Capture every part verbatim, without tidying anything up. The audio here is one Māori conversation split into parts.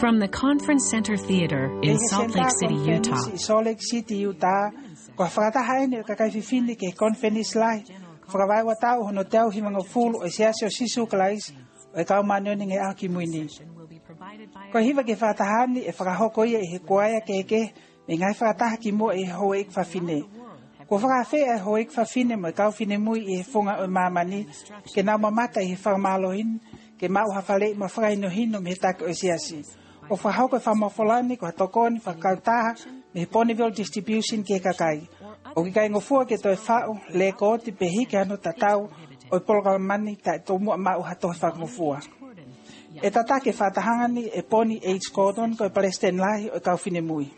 From the Conference Center Theater in Salt Lake City, Utah. Salt Lake City, Utah. Ko whakataha ene ka kai whiwhini ke conference lai. Whakawai wa tau hono tau himanga fulu o siasi o sisu kalais o e kau manoni nge aki muini. Ko hiwa ke whakatahani e whakahoko ia e he kuaia keke me ngai whakataha ki mua e hoa ik whawhine. Ko whakawhea e hoa ik whawhine mo e kau whine mui i he whunga o mamani ke nau mamata i he whakamalohin ke mau hawhale ma whakaino hino me he take o siasi. O whahauko e whamafolani ko hatokoni whakautaha me he Ponyville Distribution ke kakai. O ki kai ngofua ke toi whao le ko ti pehi ke anu tatau o i polga mani ta e tomu a mau hatohi whakangofua. E tata ke whatahangani e Pony H. Gordon ko i Palestine lahi o i kauwhine mui.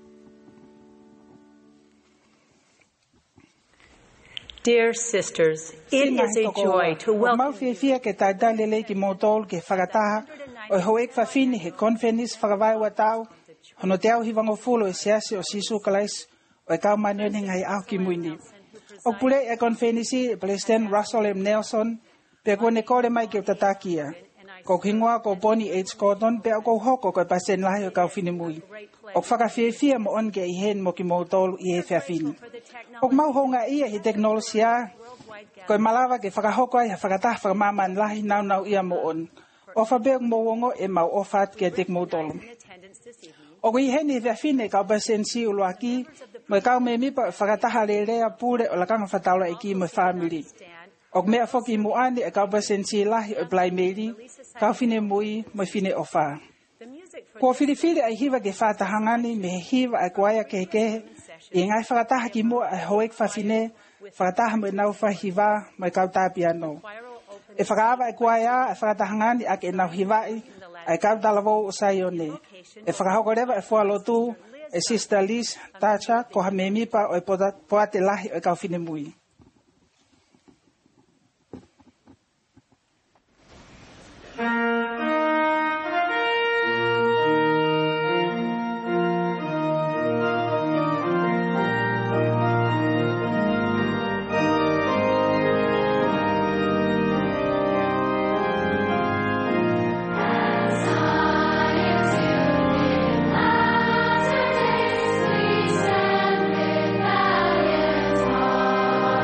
Dear sisters, it is a joy to welcome Mau fia ke tai dalele ki motol ke whakataha o i hoek whawhini he conference whakawai wa tau hono te au hiwango fulo e siasi o sisu kalais o e kau manioni ngai au ki muini. O pule e conference President Russell M. Nelson pe kone kore mai ke tatakia. Ko kingoa ko Pony H. Gordon pe o ko hoko ko e pasen lahi o kau whine mui. O whakawhiawhia mo onge i hen mo ki motolu i he whiawhini. O mau honga ia he teknolosia ko e malawa ke whakahoko ai ha whakatah whakamaman lahi nau nau ia mo on. O whabeog mo wongo e mau ofat ke tek motolu. O kui heni whiawhine kau pasen si uloaki mo e kau me mipa whakataha le rea pure o lakanga whataula e ki mo family. O mea whoki mo ane e kau pasen si lahi o blai meri kau whine mui mo whine ofa. Ko whiriwhiri ai hiwa ke whatahangani me he hiwa ai kuaia kekehe i ngai whakataha ki mua ai hoek whawhine whakataha mo e nau whahiwa mo e kau tāpiano. E whakaawa ai kuaia ai whakatahangani ake e nau hiwai ai kau talavo o saione. E whakahoko rewa e whualotu e Sister Liz Tacha ko ha me mipa o e poate lahi o e kau whine mui. Thank you.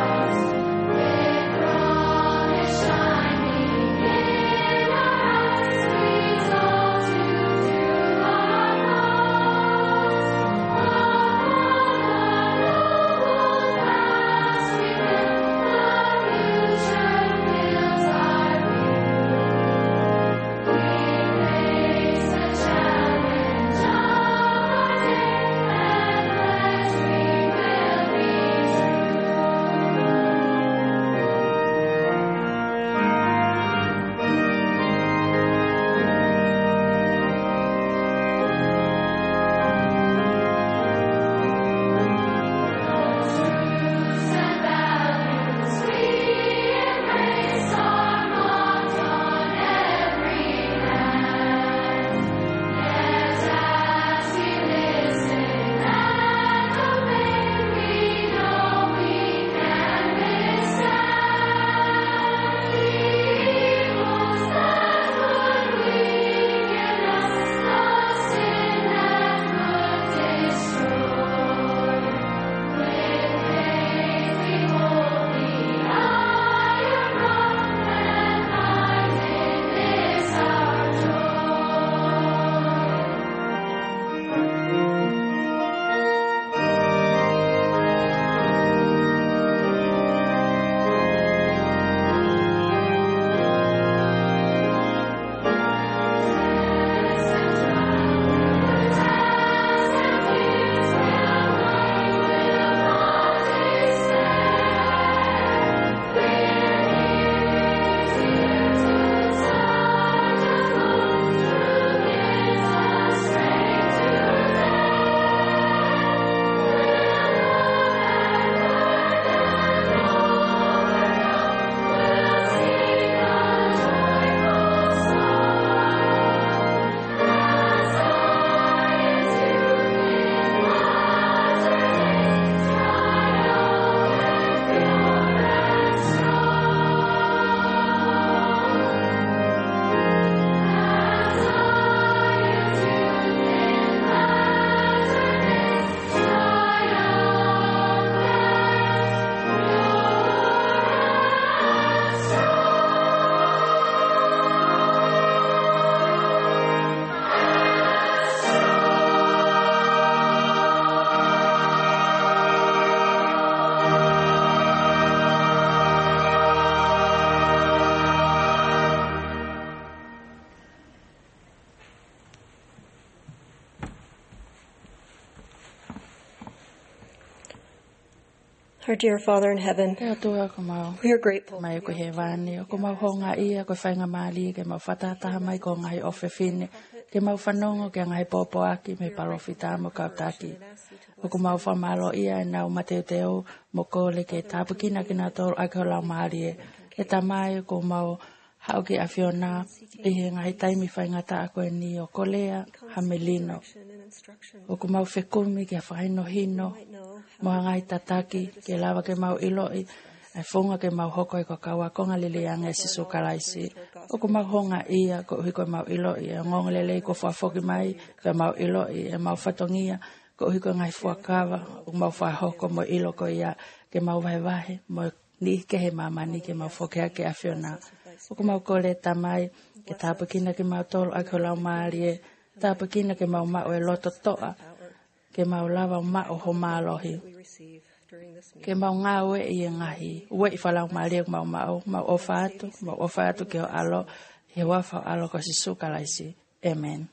Our dear Father in heaven, Te atua ko mau. we are grateful. Mai ko he vani, ko mau honga ia ko whainga mali, ke mau whatataha mai ko ngai ofe fine, ke mau whanongo ke ngai popo aki me parofita mo kautaki. O ko mau whamalo ia e nau mateo teo mo kole ke tapukina ki nga toro ai ko lau mali e. E tamai ko mau hau ki a Fiona, i he ngai taimi whainga ta ako e ni o kolea hamelino. O ko mau whekumi ke a whaino hino, moha ngai tataki ke lawa ke mau iloi, ai whunga ke mau hoko i ko kawa konga lilianga e sisu kalaisi. O ko mau honga ia ko uhi ko mau iloi, e ngonga lelei ko whafoki mai, ke mau iloi, e mau whatongia, ko uhi ko ngai fuakawa, o mau whahoko mo ilo ko ia, ke mau wahewahe, mo ni ke he mamani ke mau whokea ke a Fiona. O ko mau kore tamai, ke tāpakina ke mau tolo a ko lau maari e, tāpakina ke mau mao e loto toa, ke mau lawa mao ho mālohi. Ke mau ngāwe i e ngahi, ue i whalau maari e mau mao, mau ofa atu, mau ofa atu ke o alo, he wafau alo ko si sukalaisi. Amen.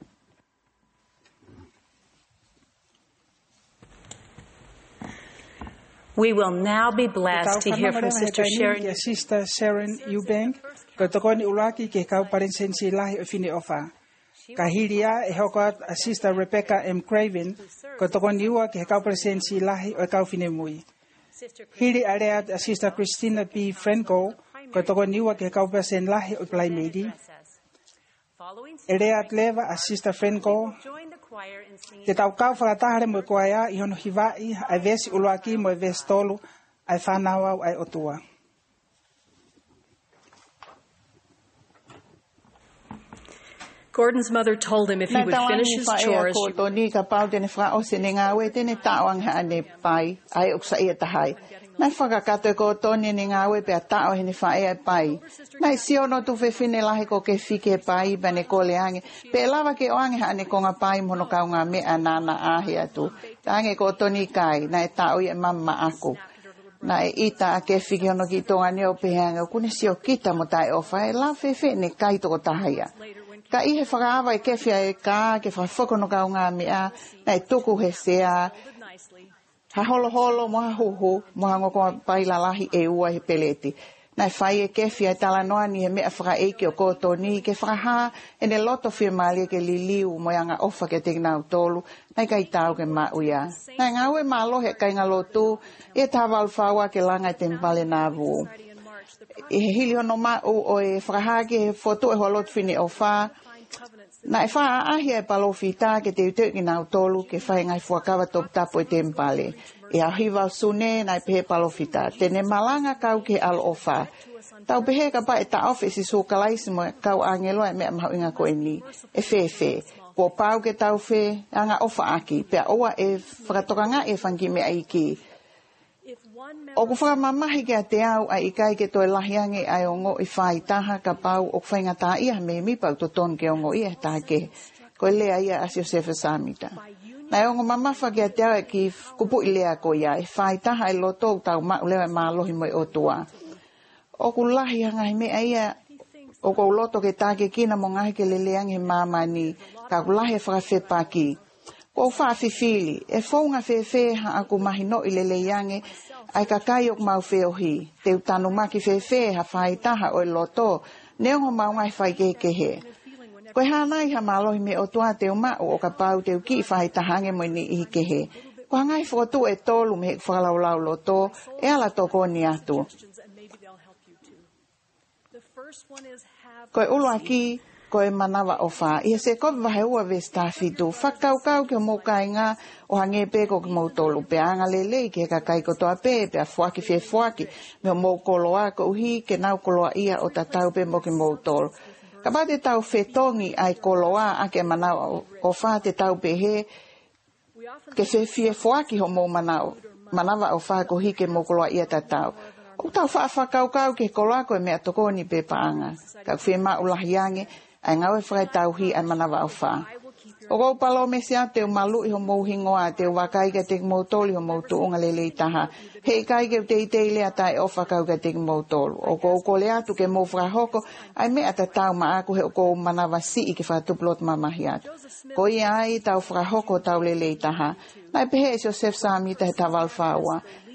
We will now be blessed to hear from Sister Sharon. Sister Sharon Eubank, ko tokoni ulaki ke kau parensensi lahi o fine ofa. Kahiria e hoko a Sister Rebecca M. Craven, ko tokoni ua ke kau parensensi lahi o kau fine mui. Hiri areat a Sister Christina P. Franco, ko tokoni ua ke kau parensen lahi o Plaimedi. Ereat leva a Sister Franco, te tau kau whakatahare mo koea i hono hiwai, ai vesi uluaki mo e vesi tolu, ai whanawau ai otua. Gordon's mother told him if he would finish his chores, Nai whakakato ko toni ni ngā we pia tao hini whae ai pai. Nai siono tu whewhine lahi ko ke whike pai bane ko le ange. Pe lawa ke o ange haane ko ngā pai mono kau ngā mea nana ahi atu. Ta ange ko toni kai, nai tao i e mamma aku. Nai ita a ke whike hono ki tonga ni o pehange, kune sio kita mo tai o whae, la whewhine kai toko tahaya. Ka ihe whakaawa e kewhia e kā, ke whawhokono kau ngā mea, nai tuku he sea, ha holo holo moha huhu, moha ngoko paila lahi e ua he peleti. Nai whai e kewhia e tala noa ni he mea whaka eike o koto ni, ke whakaha e ne loto whia maali ke li liu mo yanga ofa ke te nau tolu, nai kai tau ke mauia. Nai ngā ue mālohe kai ngā lotu, e tāwal whaua ke langa e tempale nā vu. E he hili hono mau o e whakaha ke he fotu e hoa lotu whine o wha, na e wha ahia e palofita ke te uteu ki nau tolu ke whae ngai fuakawa top tapo e tempale. E a hiwa sune na e pehe palofita. Tene malanga kau ke alo o wha. Tau pehe ka pa e ta ofe si so kalaisi mo kau angeloa e mea mahu inga ko e ni. E whewhe. Ko pau ke tau whe anga ofa aki. Pea oa e whakatoka ngā e whangi mea iki. O ku whakamamahi ke a te au a ikai ke toi lahiange ai o ngo i whai taha ka pau o whainga tā ia me mi pau to ton ke o ngo ia tā ke. Ko lea ia asio sefa samita. Nai o ngo mamafa ke a te au e ki kupu i lea ko ia e whai taha e loto tau mau leo e mālohi mo i o tua. O ku lahianga i mea ia o ko loto ke tā ke kina mo ngahi ke leleange mamani ka ku lahi e whakawhepa ki. Ko whaafifili e whaunga whewheha aku mahi no i leleange ai ka kai ok mau wheohi, te utanu maki whewhe ha whai taha o e loto, neongo mau ngai whai ke ke he. Koe hānai ha mālohi me o tua te umau o ka pau te uki whai tahange mo ni i ke he. Ko hangai whotu e tolu me he whakalau loto, e ala toko ni atu. Koe ulu aki, koe manawa o wha. Ia se koe wahe ua ve stafitu. Whakau kau ke mo kai ngā o hange peko ke mo tolu. Pe anga lelei ke ka kai kotoa pe, pe a fuaki whe fuaki. Me o mo koloa ko uhi ke nau koloa ia o ta tau pe mo ke mo tolu. Ka pa te tau whetongi ai koloa a ke manawa o wha te tau pe he. Ke whe fie fuaki ho mo manawa. Manawa o wha ko hi ke mo koloa ia ta tau. O tau wha whakau kau ke koloa koe mea toko ni pe paanga. Ka whe ma ulahiange. Ai ngau e whakai tauhi ai manawa au wha. O kou palo me sea te malu i ho mou hingoa, te wakai ka te mou tolu ho mou tuunga lelei taha. Hei kai ke te itei lea tai o whakau ka te mou tolu. O kou ko lea tu ke mou whakahoko, ai mea ta tau ma aku he o kou manawa si i ke whatuplot mamahi atu. Ko ia ai tau whakahoko tau lelei taha. Nai pehe e Joseph Samita he tawal whaua.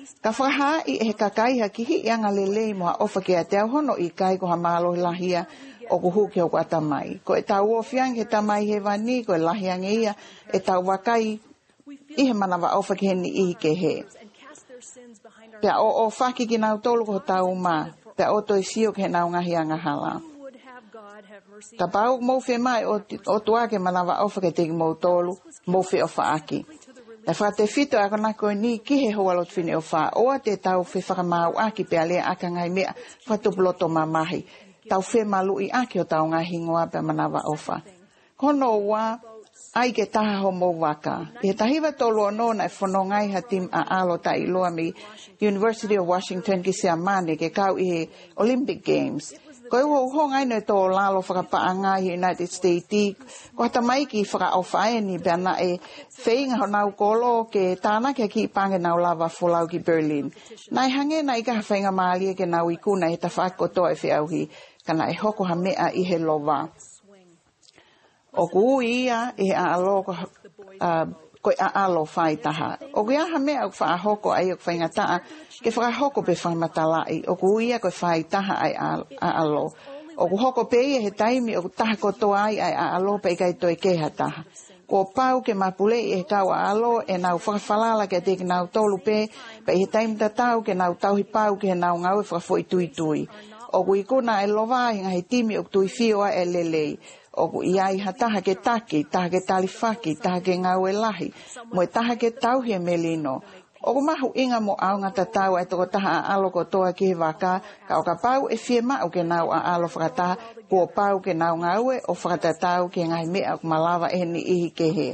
Ka whaha i e kakai ha ki hi anga lelei moa ofa ke a te au hono i kai ko ha malo lahia o ku huki o ku atamai. Ko e tau o fiang he tamai he wani, ko e lahiang ia, e tau wakai i he manawa ofa ke heni i ke he. Pea o o whaki ki nau tolu ko tau ma, pea o toi sio ke nau ngahi anga hala. Ka pau mou whi mai o, o tuake manawa ofa ke teki mou tolu, mou whi o whaaki. E wha te whito a kona koe ni ki he hoalot whine o wha. Oa te tau whi whakamau aki pea lea aka ngai mea whatupuloto mamahi. Tau whi malu i aki o tau ngā hingoa pea manawa o wha. Kono wā, ai ke taha ho mou waka. I he tahiwa tolu o nōna e whono ngai ha tim a alo ta i loa mi University of Washington ki se amane ke kau i he Olympic Games. Ko e ho ngai no to lalo whakapaa i United States i ko hata mai ki whaka o whae ni pia na e whainga ho nau kolo ke tāna ke ki pange nau lava wholau ki Berlin. Nai hange na i ka whainga maalia ke nau i kuna he ta whaakotoa e whiauhi kana e hoko ha mea i he lova. O ku ia i he a alo ko uh, ko a alo whai taha. O ku ia ha mea o wha hoko ai o whainga taa ke whaka hoko pe whaimatalai. O ku ia ko whai taha ai a alo. O ku hoko pe ia he taimi o ku taha kotoa ai ai a alo pe kai toi keha taha. Ko pau ke mapule i he kau a alo e nau whakawhalala ke teki nau tolu pe pe he taimi ta tau ke nau tauhi pau ke he nau ngau e whakafoi tui tui. O ku ikuna e lova hinga he timi o ku tui fioa e lelei. O ku iai ha taha ke taki, taha ke talifaki, taha ke ngau e lahi, mo e taha ke tauhi e melino. O ku mahu inga mo au ngata tau e toko taha a alo ko toa ki he waka, ka o ka pau e fie mau ke nau a alo whakataha, ko pau ke nau ngau e o whakatatau ke ngai mea ku malawa e ni ihi ke he.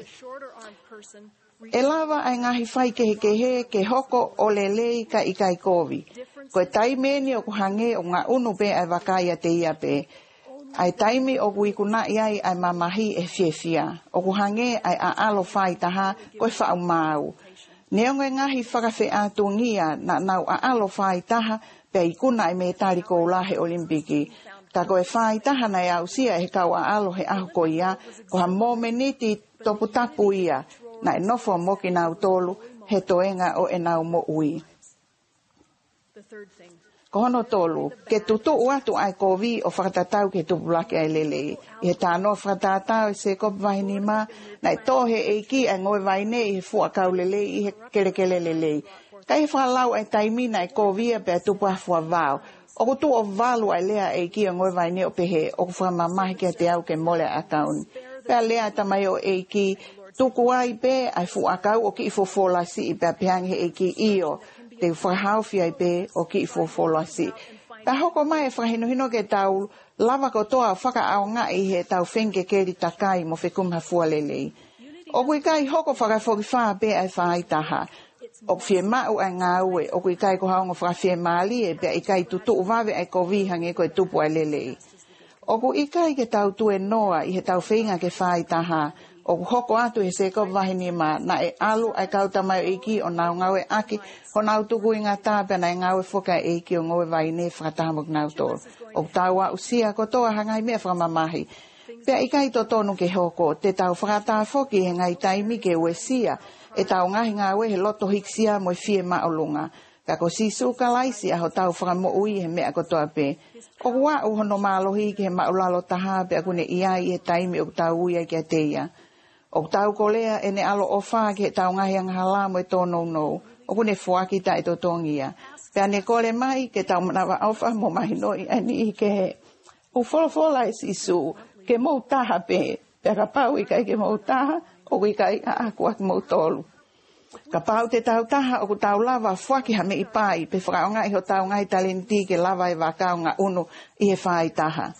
E lava ai ngahi whai ke he ke he, ke hoko o lelei ka i kai kovi. Ko e taimeni o ku hange o ngā unu pe ai wakai a te ia pe. Ai taimi o ku ikuna iai ai mamahi e fiefia. O ku hange ai a alo whai taha koe whau mau. Neonge ngahi whakawhi ātungia na nau a alo whai taha pe ikuna ai me tari ko ulahe olimpiki. Ta koe whai taha nei au sia he kau a alo he aho ko ia, ko ha momeniti topu tapu ia, na e nofo moki nau tolu he toenga o e nau mo ui. Ko hono tolu, ke tutu uatu ai kovi o whakatatau ke tupulake ai lelei. I he tāno whakatatau i se kopi wahini mā, na i tohe e ki ai ngoe waine i he fuakau lelei i he kerekele lelei. Kai he whakalau ai taimina ai kovia pe a tupu a fua vau. O ku tu o valu ai lea e ki ai ngoe waine o pehe, o ku whamamahi ke te au ke mole a kauni. Pea lea tamai o e ki, tuku ai pe ai fuakau o ki i fofola si i pe a pehangi he e ki iyo. Te whahauwhi ai pe o ki i fōwholasi. Ta hoko mai e whahinohino ke tau lava ko toa whaka au ngā i he tau whenke keri takai mo whekumha fualelei. O kui kai hoko whakawhoki whaa pe ai whai taha. O whie mau ai ngā ue, o kui kai ko haunga whakawhie maali e pe i kai tutu uwawe ai ko vihange koe tupu ai lelei. O ku i kai ke tau tue noa i he tau whenga ke whai taha. O hoko atu he se ko wahini ma na e alu ai kauta mai iki o nau ngau e aki o nau tuku i ngā tāpea na e ngau e whoka e iki o ngoe waine whakatahamuk nau tōru. O taua usia ko toa hangai mea whamamahi. Pea i kai to tonu ke hoko te tau whakataha whoki he ngai taimi ke uesia e tau ngahi ngā ue he loto hiksia mo e fie maolunga. Ka ko sisu ka laisi a ho tau whakamo ui he mea ko toa pe. O kua u hono maalohi ke he maolalo taha pe akune iai he taimi o tau ui ai kia teia. O tau kolea e ne alo o whaa ke tau ngahi ang halamo e tōnou nou. O kune fuaki ta e totongia. Pea ne kore mai ke tau manawa awha mo mahi noi ani i ke he. U wholofola e sisu ke mou taha pe. Pea ka pau i kai ke mou taha o i kai a aku aki mou tolu. Ka pau te tau taha o ku tau lava fuaki ha me i pai. Pe whakaonga i ho tau ngai talenti ke lava i wakao ngā unu i he whai taha.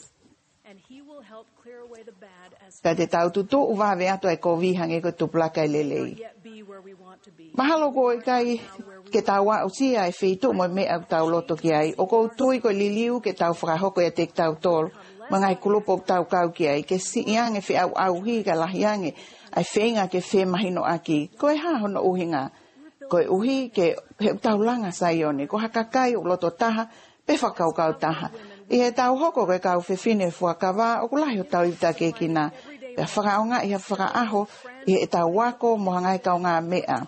Ka te tau tutu uwawe atu ai ko vihange ko tupulaka i lelei. Mahalo ko i kai ke tau wa usia e whitu mo me au tau loto ki ai. O ko tui ko liliu ke tau whakahoko e te tau tolu. Mangai kulupo tau kau ki ai. Ke si iange whi au au hi ka lahiange ai whenga ke whe mahino aki. Ko e hahono uhinga. Ko e uhi ke he tau langa saione. Ko hakakai o loto taha pe whakau kau taha. I he tau hoko ke kau whiwhine fuakawa o kulahi o tau ivita ke kina. Pea whakaonga i ha whakaaho i he tau wako mo hangai kau ngā mea.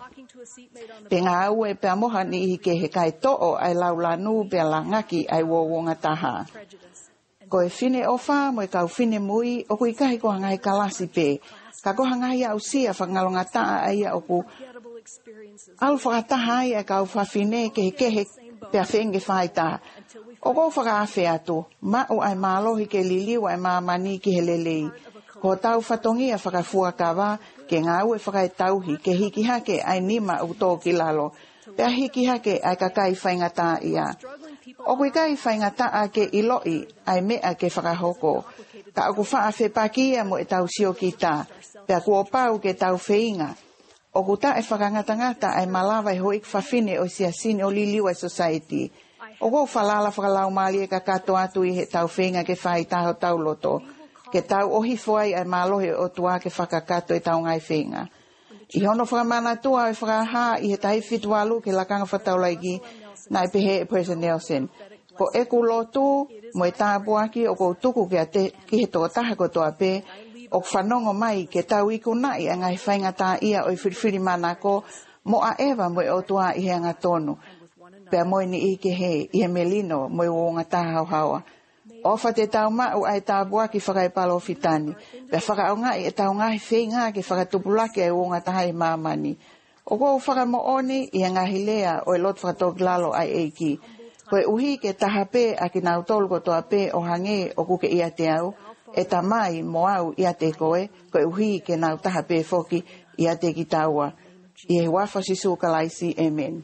Pe ngā ue pe amoha ni i ke he kai to'o ai laulanu pe la ngaki ai wōwonga taha. Ko e whine ofa mo e kau whine mui o kui kahi ko hangai kalasi pe. Ka ko hangai au sia whakangalonga taa ai a oku. Au whakataha ai e kau whawhine ke he kehe pe a whenge whaita. O ko whakawhi atu, ma o ai mālohi ke liliu ai māmani ki he lelei. Ko tau whatongia whakafua kawa ke ngā ue whakaetauhi ke hiki hake ai nima u tō ki lalo. Pea hiki hake ai kakai whaingata ia. O kui kai whaingata ke iloi ai mea ke whakahoko. Ka oku wha whepakia mo e tau sio ki tā. Pea kua pau ke tau wheinga. O ku ta e whakangatangata ai malawa e hoik whawhine o sia sine o liliu ai society. O ko whalala whakalau maali e ka kato atu i he tau whenga ke whai taho tau loto. Ke tau ohi foai ai mālohe o tua ke whakakato e tau ngai whenga. I hono whakamana tua e whakaha i he tahi whitualu ke lakanga whataulaiki nai pehe e President Nelson. Ko eku lotu mo e tāpuaki o ko tuku ke te ki he toa taha ko toa pe o whanongo mai ke tau iku nai a ngai whainga tā ia o i whiriwhiri mana ko mo a ewa mo e o tua i he anga tonu. Pea moe ni i ke he, i he melino, moe o ngā tāhau hawa. Ofa te tau mau ai tāpua ki whakai palo fitani. Pea whaka au ngai e tau ngahi whei ngā ke whakatupulake ai o ngā tahai māmani. O kou whaka mo oni i a ngahi lea o e lot whakatok lalo ai eiki. Koe uhi ke tahape a ki nau tolu ko toa pe o hange o kuke ia te au. E ta mai mo au ia te koe, koe uhi ke nau tahape foki ia te ki taua. I he wafa sisu kalaisi, amen.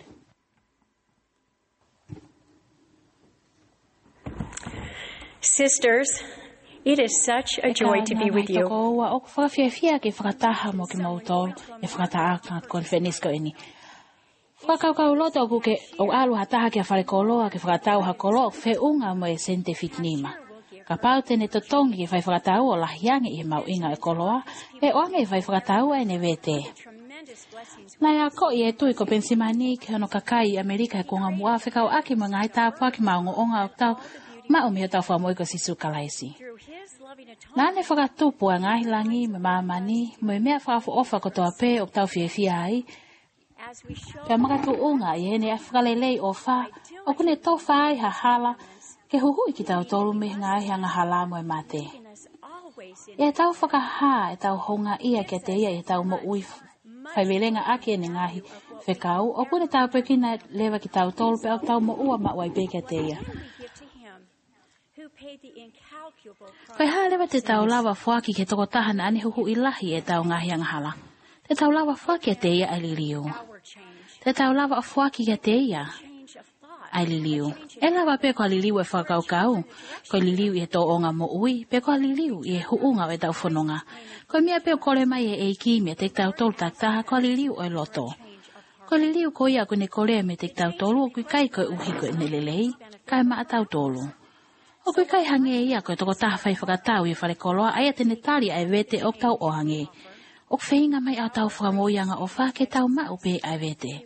Sisters, it is such a joy to be with you. O whakawhiawhia ke whakataha mo ke mautol e whakataaka konfenisko ini. Whakaukau loto ku ke o alu hataha ke wharekoloa ke whakatau hakolo o whiunga mo e sente fitnima. Ka pau tene totongi ke whai whakatau o lahiange i he mau inga e koloa e oange e whai whakatau ai ne vete. Nai a ko i e tui ko pensimani ke hono kakai Amerika e konga mua whikau aki mo ngai tāpua ki maungo onga o tau ma o mea tau whamoi ko sisu kalaisi. Nane whakatupu a ngahi langi me mamani mo e mea whakafu ofa ko toa pe o tau whiawhia ai. Pea makatu unga i hene a whakalelei o wha o kune tau whai ha hala ke huhui ki tau tolu me ngahi anga hala mo e mate. E tau whakaha e tau honga ia ke te ia e tau mo ui whaiwelenga ake ne ngahi whekau o kune tau pekina lewa ki tau tolu pe o tau mo ua ma wai pe ke te ia. Koe halewa te tau lawa whaki ke toko tahana ane huhu ilahi e tau ngahi anga hala. Te tau lawa whaki e te ia ai liliu. Te tau lawa whaki ke te ia ai liliu. E lawa pe koa liliu e whakaukau. Koe liliu i e tō onga mo ui. Pe koa liliu i e huunga o e tau whanonga. Koe mea pe o kore mai e eiki me te tau tolu taktaha koa liliu o e loto. Koe liliu ko ia kune kore me te tau tolu o kui kai koe uhi koe nelelei. Kai maa tau tolu. O kui kai hange ia koe toko taha whai whakatau i whare koloa ai a tene tali ai vete o tau o hange. O whainga mai au tau whakamoianga o whake tau mau pe ai vete.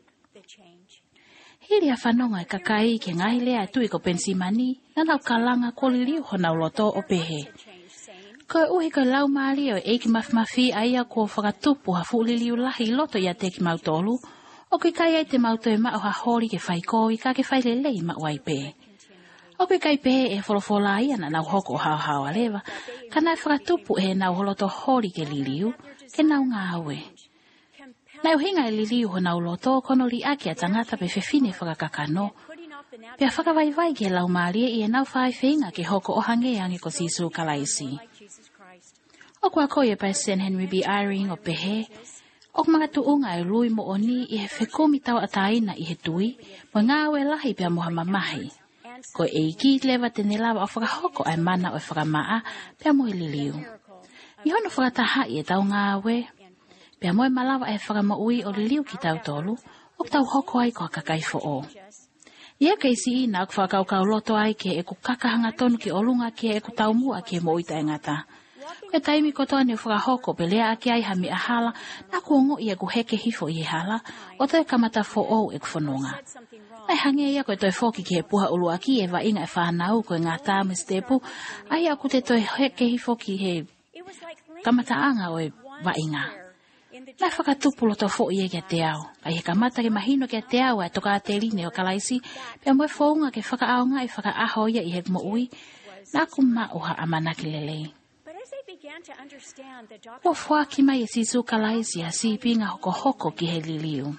Hiri a whanonga e kakai ke ngahi lea e tui ko pensimani na nau kalanga ko liliu ho nau loto o pehe. Koe uhi koe lau maali o eiki mafmafi aia ko whakatupu ha fu liliu lahi loto ia te ki mautolu. O kui kai ai te mauto e mao ha hori ke whaikoi ka ke whailelei mau ai pe. O kui kai pehe e wholofola ia na nau hoko hao hao alewa, ka nai whakatupu e nau holoto hori ke liliu, ke nau ngāwe. Nau hinga e liliu ho nau loto kono li aki a tangata pe whewhine whakakakano. Pea whakawaivai ke lau maalie i e nau whai whinga ke hoko o hange ange ko sisu kalaisi. O kua koe e pai Saint Henry B. Eyring o pehe, o kumagatu unga e lui mo oni i he whekumi tau ataina i he tui, mo ngāwe lahi pea moha mamahi. Ko eiki lewa tene lawa o whakahoko ai mana o e whakamaa pea moe liliu. I hono whakataha i e tau ngāwe, pea moe malawa e whakamaui o liliu ki tau tolu, o tau hoko ai ko kakai fo o. Ia keisi ina o whakaukau loto ai ke e ku kakahanga tonu ki olunga ke e ku tau mua ke mo uita e ngata. Koe taimi kotoa ni o whakahoko pe lea ake ai hami a hala, na kuongo i e ku heke hifo i e hala, o toi kamata fo o e ku whanonga. Ai hange ia koe toi foki ki he puha ulu aki e wa inga e whanau koe ngā tāme stepu, ai aku te toi heke hifo ki he kamata anga o e wa inga. Na whakatupulo to fo ie kia te ao. Ai he kamata ke mahino kia te ao e toka a te line o kalaisi, pia moe whaunga ke whakaaonga i whakaaho ia i he mo ui, nā kuma uha amanaki lelei. O whaki mai e sisu kalaisi a sipinga hoko hoko ki he liliu.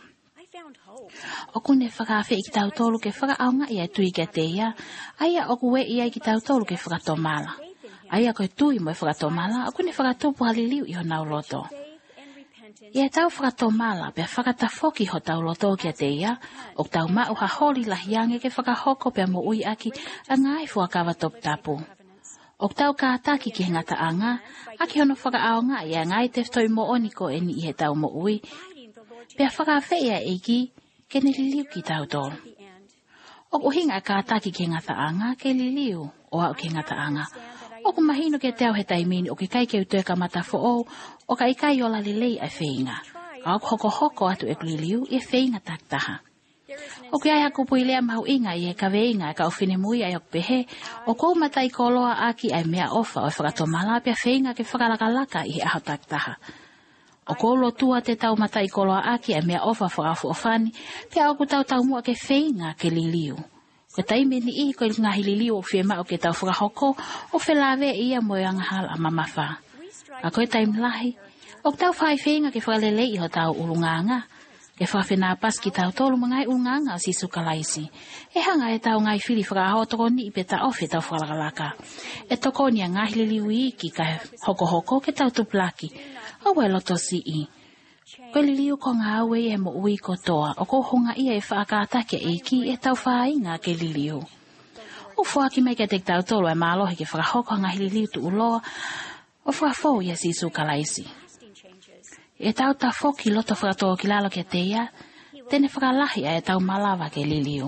O kune whakawhi i ki tau tolu ke whakaaonga i a tui kia te ia, aia o kuwe i a ki tau tolu ke whakatomala. Aia koe tui moe whakatomala, o kune whakatupu haliliu i ho nau loto. Ia tau whakatomala, pia whakatafoki ho tau loto kia te ia, o tau mau ha holi lahiange ke whakahoko pia mo ui aki a ngai fuakawa top tapu. O tau kātaki ki ngata anga, aki hono whakaaonga ia ngai te ftoi mo oniko e ni i he tau mo ui, pia whakawhea eiki ke ni liliu ki tau tolu. O uhinga kātaki ki ngata anga ke liliu o au ki ngata anga. O ku mahino ke te au he taimini o ke kai ke utue ka mata fo o, o ka ikai o la lilei a wheinga. Ka au hoko hoko atu e kuliliu i e wheinga taktaha. O ke ai haku pui lea mahu inga i e ka weinga e ka ofine mui ai ok pehe, o kou matai koloa aki ai mea ofa o e whakatomala pia wheinga ke whakalakalaka i e aho taktaha. O kou lotua te tau matai koloa aki ai mea ofa whakafu ofani, pia au ku tau tau mua ke wheinga ke liliu. Ko taime ni i ko ngahi liliu o whiema o ke tau whakahoko o whelawe ia moe angahal a mamawha. A koe taime lahi, o tau whai whenga ke whakalelei i ho tau urunganga, ke whawhena pas ki tau tolu mangai urunganga o sisu kalaisi. E hanga e tau ngai whiri whakaho toko ni i pe ta ofe tau whakalakalaka. E toko ni a ngahi liliu i ki ka hoko hoko ke tau tuplaki, o we loto si i. Koe liliu ko ngā aue e mo ui kotoa, o ko honga ia e whaakātake e ki e tau whainga ke liliu. O whaaki mai ke te tau tolu e mālohi ke whakahoko ngahi liliu tu uloa, o whakafou ia sisu kalaisi. E tau ta whoki loto whakatoa ki lalo ke te ia, tene whakalahi a e tau malawa ke liliu.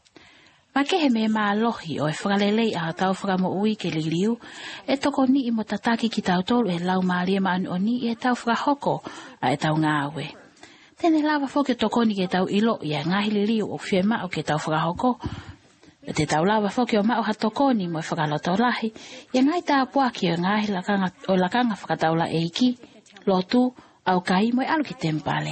Ma kehe me mālohi o e whakalelei a tau whakamo ui ke liliu, e toko ni i mo tataki ki tau tolu e lau maalia maani o ni i e tau whakahoko a e tau ngāwe. Tene lawa whoke toko ni ke tau ilo i a ngahi liliu o whiema o ke tau whakahoko. E te tau lawa whoke o mao ha toko ni mo e whakaloto lahi, i a ngai tā puaki o ngahi lakanga, o lakanga whakataula eiki, lotu, au kai mo e alu ki tempale.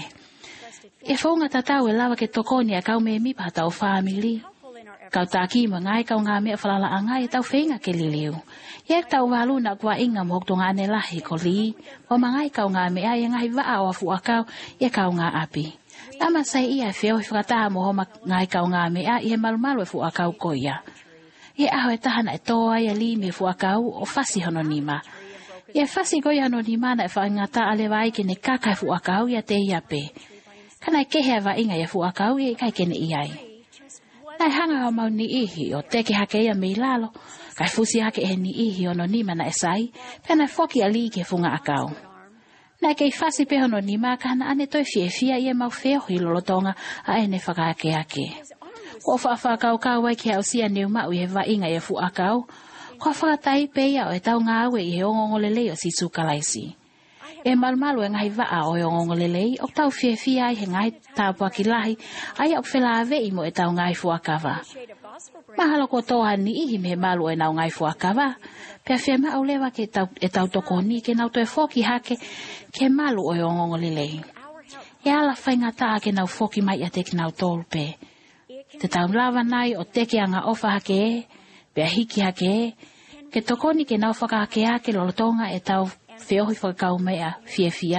E whaunga tatau e lawa ke toko ni a kau me mipa tau whamili. Kau tāki mo ngai kau ngā mea whalala a ngai e tau whenga ke liliu. Ia tau walu na kua inga mo hokto ngā ne lahi ko li, o mangai kau ngā mea ia ngai waa o afu a kau ia kau ngā api. Tama sai ia e whio i whakataha mo homa ngai kau ngā mea ia malumalu e fu a kau ko ia. Ia aho e tahana e toa ia li me fu a kau o fasi hono nima. Ia fasi ko ia hono nima na e whaingata ale vai ke ne kaka e fu a kau ia te ia pe. Kana e kehe wa inga ia fu a kau ia i kai kene iai. Nai hanga o mau ni ihi o teke hake ia me lalo, kai fusi hake e ni ihi o no nima na e sai, pia nai foki a li ke funga a kau. Nai kei fasi pe hono nima ka hana ane toi fie fia ia mau feo hi lolotonga a ene whakake hake. Ko whawha kau kau wai ki hau sia neu mau i he wa inga ia fu a kau, ko whakatai pe ia o e tau ngā awe i he ongongolelei o sisu kalaisi. E malumalu e ngahi waa o e ongongolelei, o tau fie fia i he ngahi tāpua ki lahi, ai ok whela ave i mo e tau ngai fuakawa. Mahalo ko toha ni ihi me malu e nau ngai fuakawa, pia fia ma au lewa ke tau, e tau toko ni ke nau toe foki hake ke malu o e ongongolelei. E ala whainga taa ke nau foki mai a te ki nau tolpe. Te tau lawa nai o teke anga ofa hake e, pia hiki hake e, ke toko ni ke nau whakahake hake lolotonga e tau whiohi whakakau mea fia fia.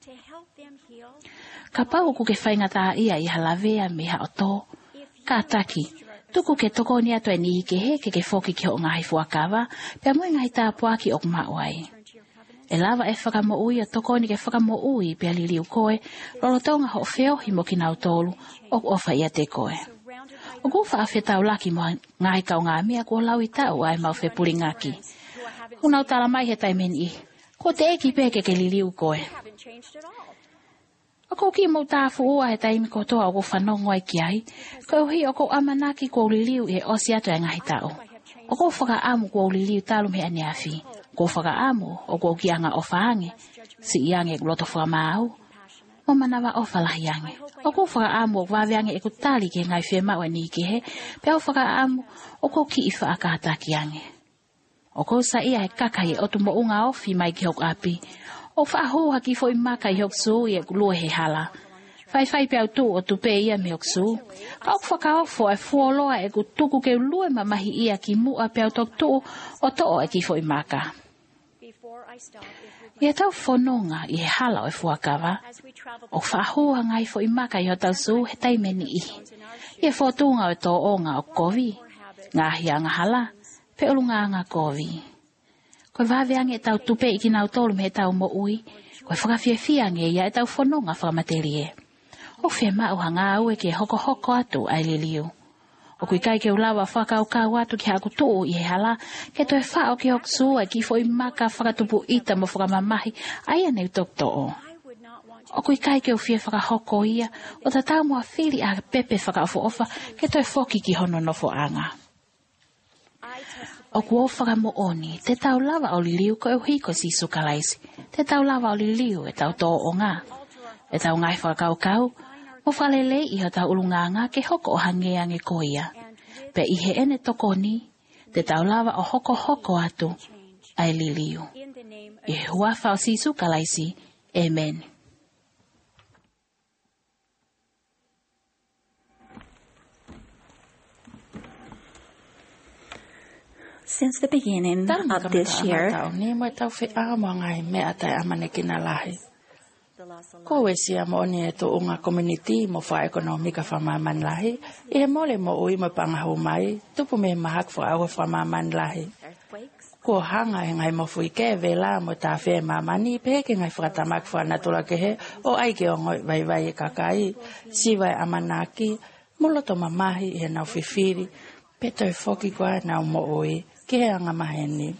Ka pau ku ke whainga tā ia i halawea me ha o tō. Ka taki, tuku ke toko ni ato e ni ke he ke ke whoki ki ho ngahi fuakawa, pia mui ngahi tā puaki o kumauai. E lava e whakamo ui o toko ni ke whakamo ui pia liliu koe, lolotonga ho whiohi mo ki nau tolu, o ofa ia te koe. O kuwha a whetau laki mo ngahi kau ngā mea kua lau i tau ai mau whepuri ngaki. Unau tala mai he taimeni i. Ko te eki peke ke liliu koe. O ko ki mo tāfu ua he taimi ko toa o ko whanongo ai ki ai, ko hi o ko amanaki ko liliu e osi atu e ngahi tau. O ko whaka amu ko liliu talu me ane awhi, ko whaka amu o ko ki anga o whaange, si iange loto whamau, o manawa o whalahi ange. O ko whaka amu o waweange e kutali ke ngai whemau e ni ke he, pe o whaka amu o ko ki i whaakata ki ange. O ko sa ia he kakai o tumo unga ofi mai ki hok api, O whaaho haki fo i maka i hoksu i e kulua he hala. Whai whai pe au tū o tupe ia me hoksu. Ka ok whakaofo e fuoloa e ku tuku ke ulue mamahi ia ki mua pe au tok tū o to'o e ki fo i maka. Ia tau whanonga i he hala o e fuakawa. O whaahoa ngai fo i maka i ho tau su he taimeni i. Ia whotunga o tō o ngā o kovi. Ngā hia ngā hala, pe ulunga ngā kovi. Koe waweange e tau tupe i ki nau tolu me he tau mo ui. Koe whakawhiawhiange ia e tau whanonga whakamaterie. O whia mau hanga au e ke hoko hoko atu ai liliu. O kui kai ke ulawa whakau kau atu ki haku tuu i he hala, ke toi whao ki hoksu ai ki fo i maka whakatupu ita mo whakamamahi ai aneu tok to'o. O kui kai ke uwhia whakahoko ia, o ta tau mua whiri a pepe whakaofo ofa, ke toi whoki ki hono nofo anga. O kuo whakamo oni, te tau lava o liliu ko e hiko si sukalaisi, te tau lava o liliu e tau to'o o ngā. E tau ngai whakau kau, mo whalele i ho tau ulunganga ke hoko o hangeange ko ia. Pe i he ene toko ni, te tau lava o hoko hoko atu, ai liliu. I hua whao sisu kalaisi, amen. Since the beginning of this year, ni mo tau whi amo ngai mea tai amane kina lahi. Ko wesia mo ni e to unga community mo fa ekonomika fa maman lahi, e mole mo ui mo pangahu mai, tupu me mahak fa awa fa maman lahi. Ko hanga e ngai mo fui ke vela mo ta fe mamani pe ke ngai fa tamak fa natula ke he o ai ke ngoi vai vai kakai, si vai amanaki, mulo to mamahi e na fifiri, pe to foki kwa na mo ui ke anga maheni.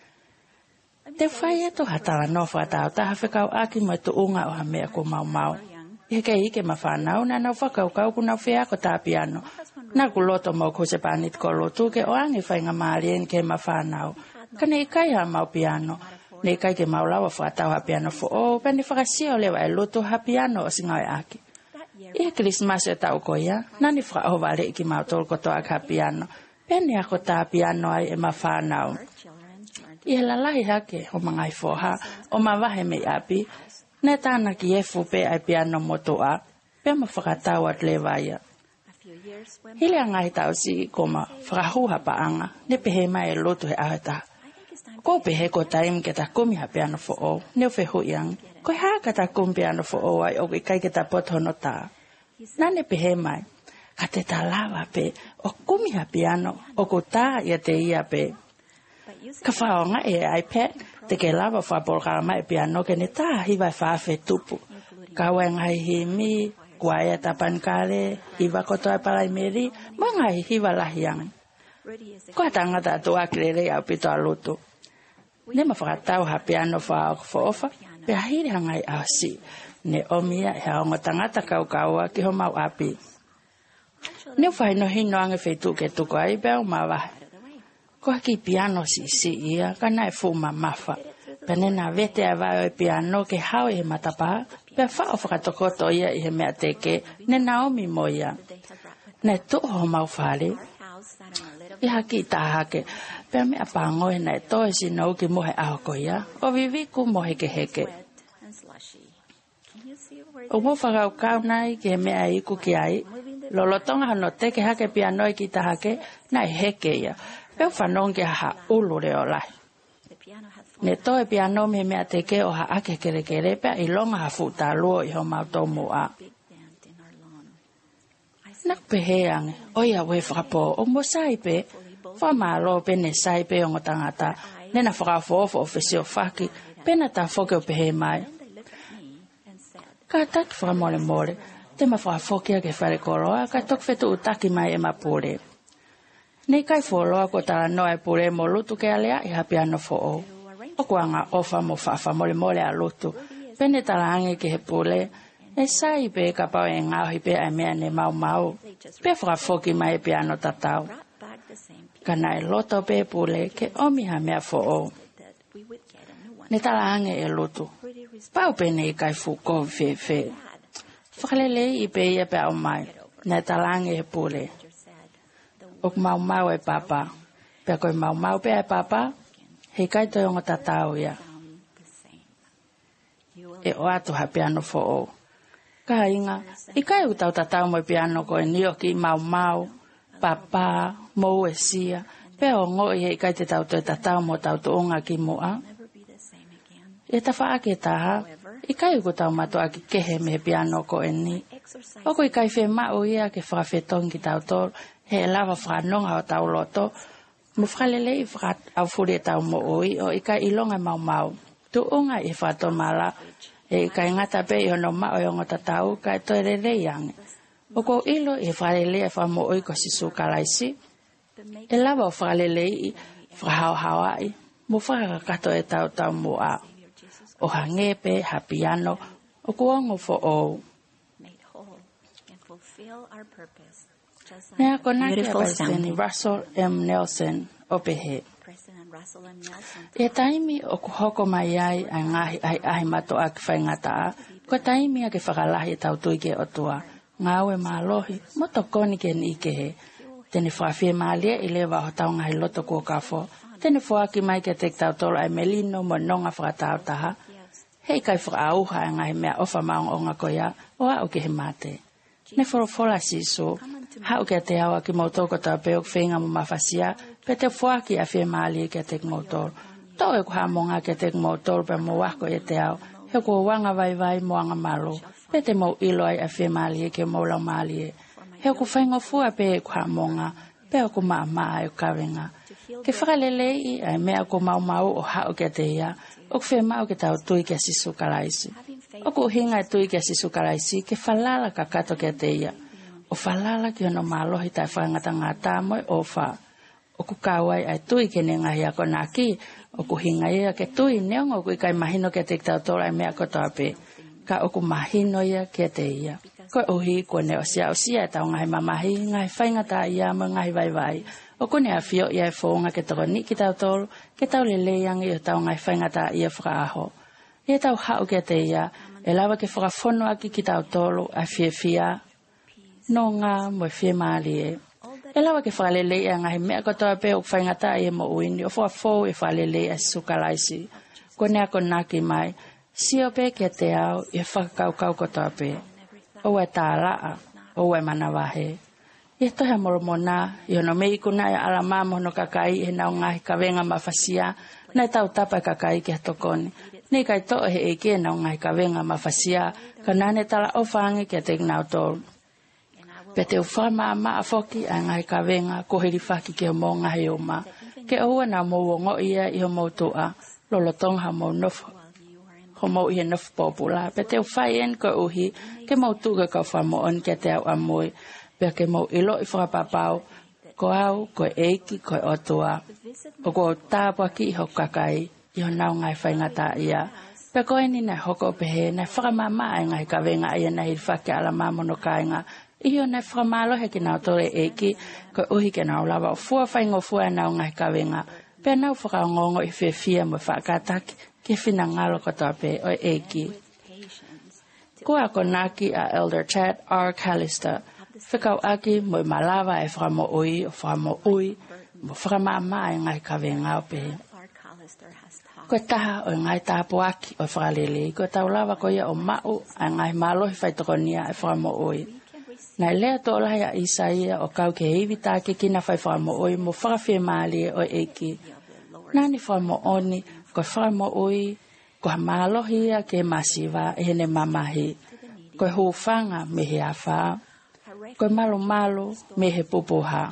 Te whai e to hatala no whatau taha whekau aki mo tu unga o ha mea ko mau mau. I ke ike ma whanau na nau whakau kau ku nau whea ko tā piano. Nā ku loto mo ku se panit ko lotu ke o angi whainga maarien ke ma whanau. Ka ne ikai ha mau piano. Ne ikai ke mau lawa whatau ha piano fo o pene whakasio lewa e lotu ha piano o singa e aki. I Christmas e tau ko ia. Nani whakau wale iki mau tol ko to ak ha piano. Pene ako tā piano ai e ma whanau. I la lahi hake o mga ifoha o mawahe me api, ne tāna ki e fupe ai piano motoa, pe ma whakatau at lewaia. Hile angai tau si ko ma whakahuha paanga, ne pehe mai e lotu he ahata. Ko pehe ko taim ke ta kumi ha piano fo o, ne uwhe huiang, ko haka ta kumi piano fo o ai o kai ke ta potono tā. Na ne pehe mai, ka te ta lawa pe o kumi ha piano, o ko tā ia te ia pe. Ka whaonga e iPad, te ke lava whapolkama e piano ke ne tā hiwa whawhe tupu. Ka wai ngai hi mi, kua ea tapankare, hiwa koto e palai meri, ma ngai hiwa lahiang. Kua tangata atu akirere au pito alutu. Ne ma whakatau ha piano whaok whaofa, pe ahiri hangai au si. Ne omia e haonga tangata kau kaua ki ho mau api. Ne whai no hino ange whetu ke tuko ai beo mawahe. Ko ki piano si si ia, ka nai fuma mafa. Pene na vete a vai o piano ke hau e matapa, pe whao whakatokoto ia i he mea teke, ne Naomi mo ia. Ne tuho mau whare. I haki tahake, pe mea pangoe nei toe si nou ki mohe ahoko ia, o viviku mohe ke heke. O mo whakau kau nai ki he mea iku ki ai, lolotonga hano teke hake piano i ki tahake, nai heke ia. Peo whanong ke ha ulu reo lai. Ne toe piano me mea teke o ha ake kere kere pea i longa ha futa luo i ho mau tau mua. Nak peheange, oia we whakapo o mo saipe, whamalo pene saipe o ngotangata, nena whakafofo o whesio whaki, pena ta whoke o pehe mai. Ka taki whakamole more, te ma whakafokia ke whare koroa, ka tok whetu utaki mai e mapure. Nei kai wholoa ko tala noe pure mo lutu ke alea i hapiano fo o. O kuanga ofa mo whafa mole mole a lutu. Pene tala ange ke he pule. E sai pe ka pao e ngauhi pe ai mea ne mau mau. Pe whakafoki mai e piano tatau. Ka nai loto pe pule ke omi ha mea fo o. Ne tala ange e lutu. Pau pene i kai fuko fe fe. Whakalele i pe ia pe au mai. Ne tala ange e pule. O mau mau e papa, pe koe mau mau pe e papa, he kai toi ongo tatau ia. e o atu ha piano fo o. Ka inga, i kai u tau tatau mo piano ko e nioki mau mau, papa, mou e sia, pe o ngoi e kai te tau te tatau mo tau tu onga ki mua. E ta wha ake taha, i kai u tau mato aki kehe me piano ko e ni. Oko i kai whe mao ia ke whawhetongi ki tau tō, he lava whanonga o tau loto, mo whalele i what au fure tau mo oi, o i kai ilonga mau mau. Tu unga i whato mala, e i kai ngata pe i ono mao i ongo tatau, kai toi re re yangi. O ko ilo i whalele e wha mo oi ko sisu kalaisi, e lava o whalele i whahau hawai, mo whakakato e tau tau mo a. O hangepe, ha piano, o kuongo fo o. Nea konaki a President Russell M. Nelson o pehe. E taimi o kuhoko mai ai a ngahi ai ai mato a ki whaingataa, ko taimi a ke whakalahi e tau tui ke otua. Ngāwe mālohi, moto koni ke ni ke he. Tene whawhia mālia i lewa ho tau ngahi loto kua kafo. Tene whaki mai ke tek tau tolo ai melino mo nonga whakatau taha. Hei kai whakaauha e ngahi mea ofa maong o ngakoia, o au ke he mate. Ne whorofola siso, hau ke te awa ki mautoko tau peok whenga mo mawhasia, pe te whaki a whia maali ke tek mautoro. Tau e kuha monga ke tek mautoro pe mo wako e te au, he kua wanga vai vai moanga malo, pe te mau ilo ai a whia maali ke maulau maali e. He ku whaingo fua pe e kuha monga, pe o ku maa maa e kawenga. Ke whakalelei ai mea ku mau mau o hau ke te ia, o ku whia mau ke tau tui ke sisu kalaisi. O ku hinga e tui ke sisu kalaisi, ke whalala ka kato ke te ia. O whalala ki ono mālohi tai whangata ngā tāmoe o wha. O ku kāwai ai tui ke ne ngahi ako nā ki, o ku hinga ia ke tui neongo ku i kai mahino ke te tau tola e mea kotoa pe. Ka o ku mahino ia ke te ia. Ko uhi ko ne o sia o sia e tau ngahi mamahi, ngahi whaingata ia mo ngahi vai vai. O ku ne a fio ia e whonga ke toko ni ki tau tolu, ke tau le leangi o tau ngahi whaingata ia whakaaho. Ia tau hau ke te ia, e lawa ke whakafono aki ki tau tolu a fia fia, no ngā mo fia maali e. E lawa ke whalele e ngahi mea kotoa pe o whaingata e mo uini, o whakafo e whalele e sukalaisi. Ko nea ko naki mai, sio pe ke te au e whakakaukau kotoa pe. O e tā laa, o e manawahe. E tohe moro mona, i ono mei kuna e ala mamo no kakai e nao ngahi kawenga mawhasia, nei tau tapa kakai ke tokoni. Nei kai toa he eke e nao ngahi kawenga mawhasia, ka nane tala o whangi ke te nao tolu. Pe te uwhama maa foki a ngai ka wenga ko heri whaki ke o mō ngahi o ma. Ke oua nā mō wongo ia i o mō tua, lolo tonga mō nofu, ho mō ia nofu popula. Pe te uwhai en ko uhi, ke mō tuga ka whamo on ke te au amoi, pe ke mō ilo i whakapapau, ko au, ko eiki, ko otua, o ko tāpua ki ho kakai, i ho nau ngai whaingata ia. Pe ko eni nei hoko pehe, nei whakamama e ngai ka wenga ia nei hiri whaki ala mamono kainga, Iyo nei whamalo he ki nao tore eki, ko uhi ke nao lawa o fua whaingo fua e nao ngai kawenga. Pe nao whakaongongo i whiawhia mo whakataki, ke whina ngalo kotoa pe o eki. Kua ko naki a Elder Chad R. Callister, whikau aki mo i malawa e whakamo ui o whakamo ui, mo whakamama e ngai kawenga o pe. Ko taha o ngai tāpu aki o whakalele, ko tau lawa ko ia o mau a ngai malohi whaitokonia e whakamo ui. Nai lea tō lahi a Isaia o kau ke hiwi tāke kina whai whamo oi mo whakawhia maali o eki. Nani whamo oni, ko whamo oi, ko ha mālohi a ke masiwa e hene mamahi. Ko hūwhanga me he awha, ko malo malo me he pupuha.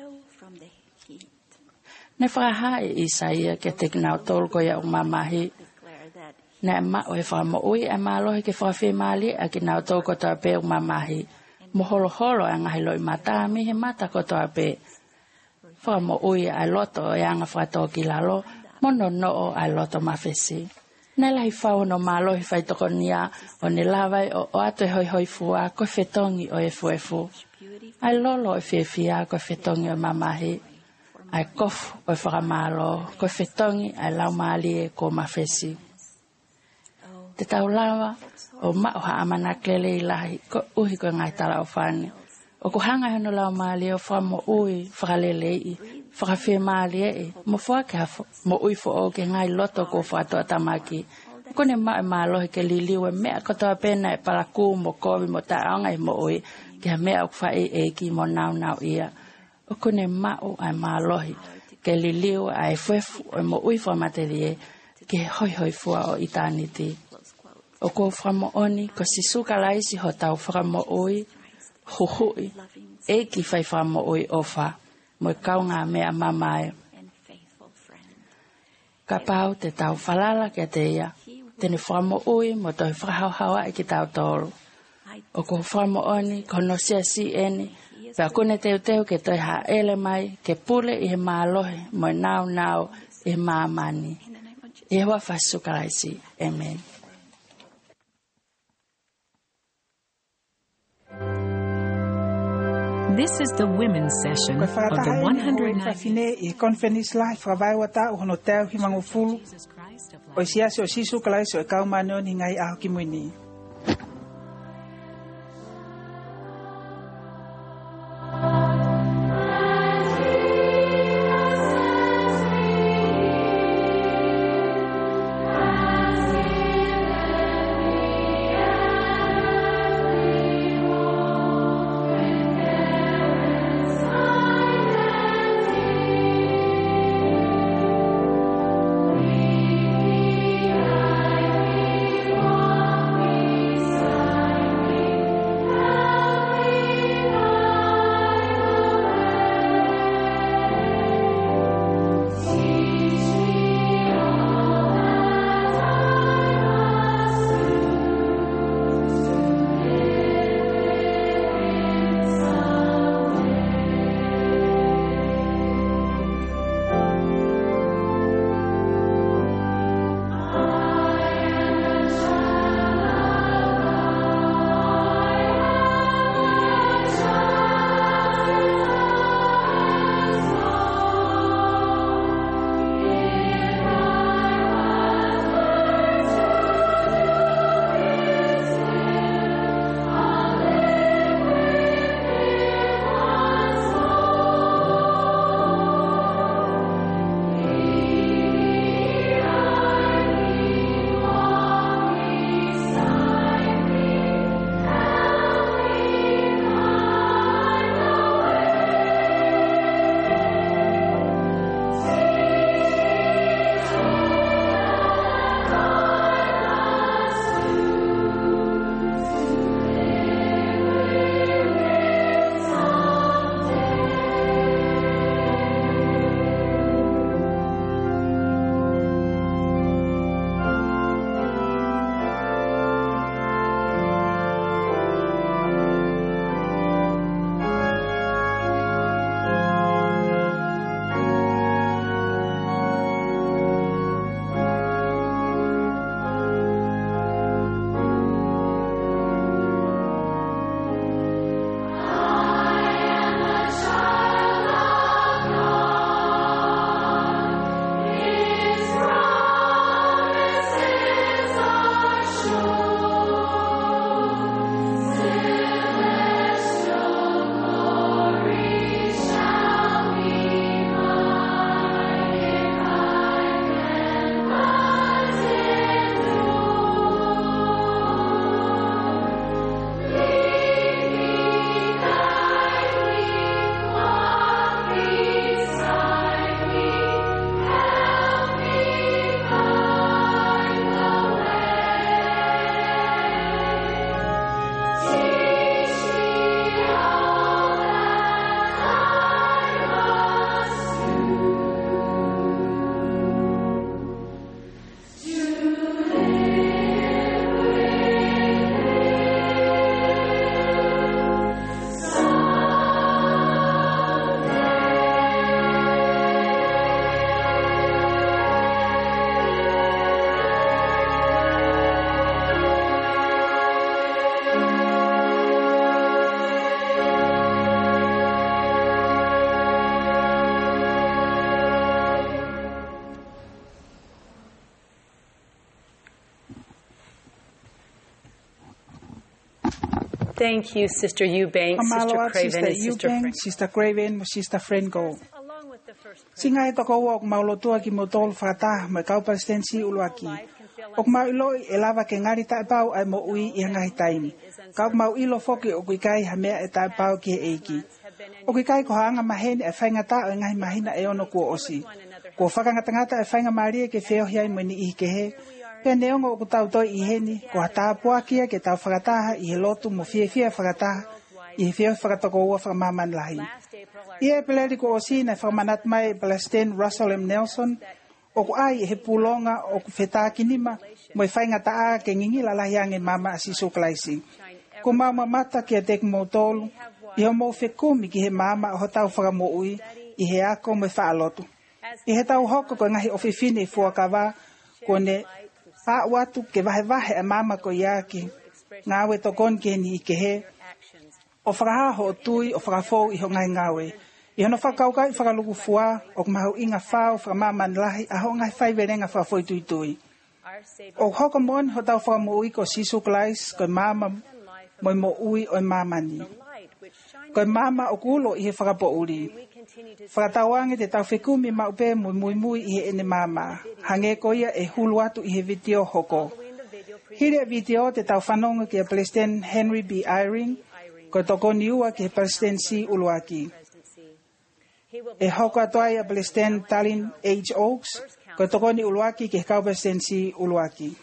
Nai whakaha e Isaia ke te kinau tōlu ko ia o mamahi. Nai ma o he whamo oi a mālohi ke whakawhia maali a kinau tōlu ko tā pe o mamahi. Mo holo holo e ngahi loi mata, mi he mata kotoa pe. Wha mo ui ai loto e anga whatoa ki lalo, mono no ai loto mawhesi. Nei lahi whao no mālohi whaitoko nia, o ne lawai o o ato e hoi hoi fua, ko whetongi o e fuefu. Ai lolo e whiawhia, ko whetongi o mamahi. Ai kofu o e whakamalo, ko whetongi ai lau maali e ko mawhesi. Te tau lawa, o mao ha amana klele i lahi, ko uhi ko ngai tala o whane. O ko hanga hano lau maali o whamo ui, whakalele i, whakawhia maali e, mo whake ha mo ui fo o ke ngai loto ko whatoa tamaki, Kone ma e malohi ke liliu e mea katoa pena e paraku mo kovi mo taonga i mo oi ke mea o whai e ki mo nau nau ia. O kone ma o ai malohi ke liliu ai fuefu o mo ui whamaterie ke hoi hoi fua o itaniti. O ko whamo oni ko si suka laisi ho tau whamo ui huhui e ki whai whamo ui ofa mo i kaunga mea mamae. Ka pau te tau whalala ke te ia. Tene whamo ui mo toi whahau hawa e ki tau tolu. O ko whamo oni kono sia si eni. Pea kone teo teo ke toi ha ele mai ke pule i he mālohe mo i nau nau i he māmani. I hewa whasukalaisi. Amen. This is the women's session of the one hundred ninth i Conference Life whawai wata o hono teo hi mangofulu. O siasi o sisu kalaisi o e kaumane o ni ngai aho ki muini. Thank you, Sister Eubanks, Sister Craven, and Sister Frank. Sister Craven, Sister Franco. Singa e toko wak maulotua ki motol fata me kau presidensi uluaki. O mau ilo e lava ke ngari tae pau ai mo ui i hangahi taimi. Ka mau ilo foki o kui kai ha mea e tae pau ki e eiki. O kui kai ko hanga mahene e whaingata o ngahi mahina e ono kua osi. Ko whakangatangata e whainga maria ke wheo hiai mwini i ke he. Pea neongo o kutau toi i heni, ko hataa puakia ke tau whakataha i he lotu mo fie fie whakataha i he wheo whakatoko ua whakamaman lahi. I e peleri ko osi na whakamanat mai Palestine Russell M. Nelson, o ku ai e he pulonga o ku whetaki nima, mo i whaingata a ke ngingila lahi ange mama a siso klaisi. Ko mama mata ki a tek mo tolu, i ho mo whekumi ki he mama o tau whakamo ui, i he ako mo i whaalotu. I he tau hoko ko ngahi ofifine i fuakawa, ko ne a watu ke vahe vahe a mama ko iaki, ngawe tokon ke ni i ke he, o whakahaho o tui o whakafou i ho ngai ngawe. I hono whakaukai whakaluku fua, o kumahau inga whao whakamaman lahi, a ho ngai whaiverenga whakafoi tui tui. O hoko mon ho tau whakamo ui ko sisu klais, ko mama moi mo ui o mamani. Ko mama o kulo i he whakapo uri. Whakatawange te tau whekumi maupe mui mui mui i he ene mama. Hange ko ia e hulu atu i he video hoko. Hire video te tau whanonga ki a Palestine Henry B. Eyring, ko toko niua ki he Palestine C. Uluaki. E hoko atoai a Palestine Tallinn H. Oaks, ko toko ni Uluaki ki he kau Palestine C. Uluaki.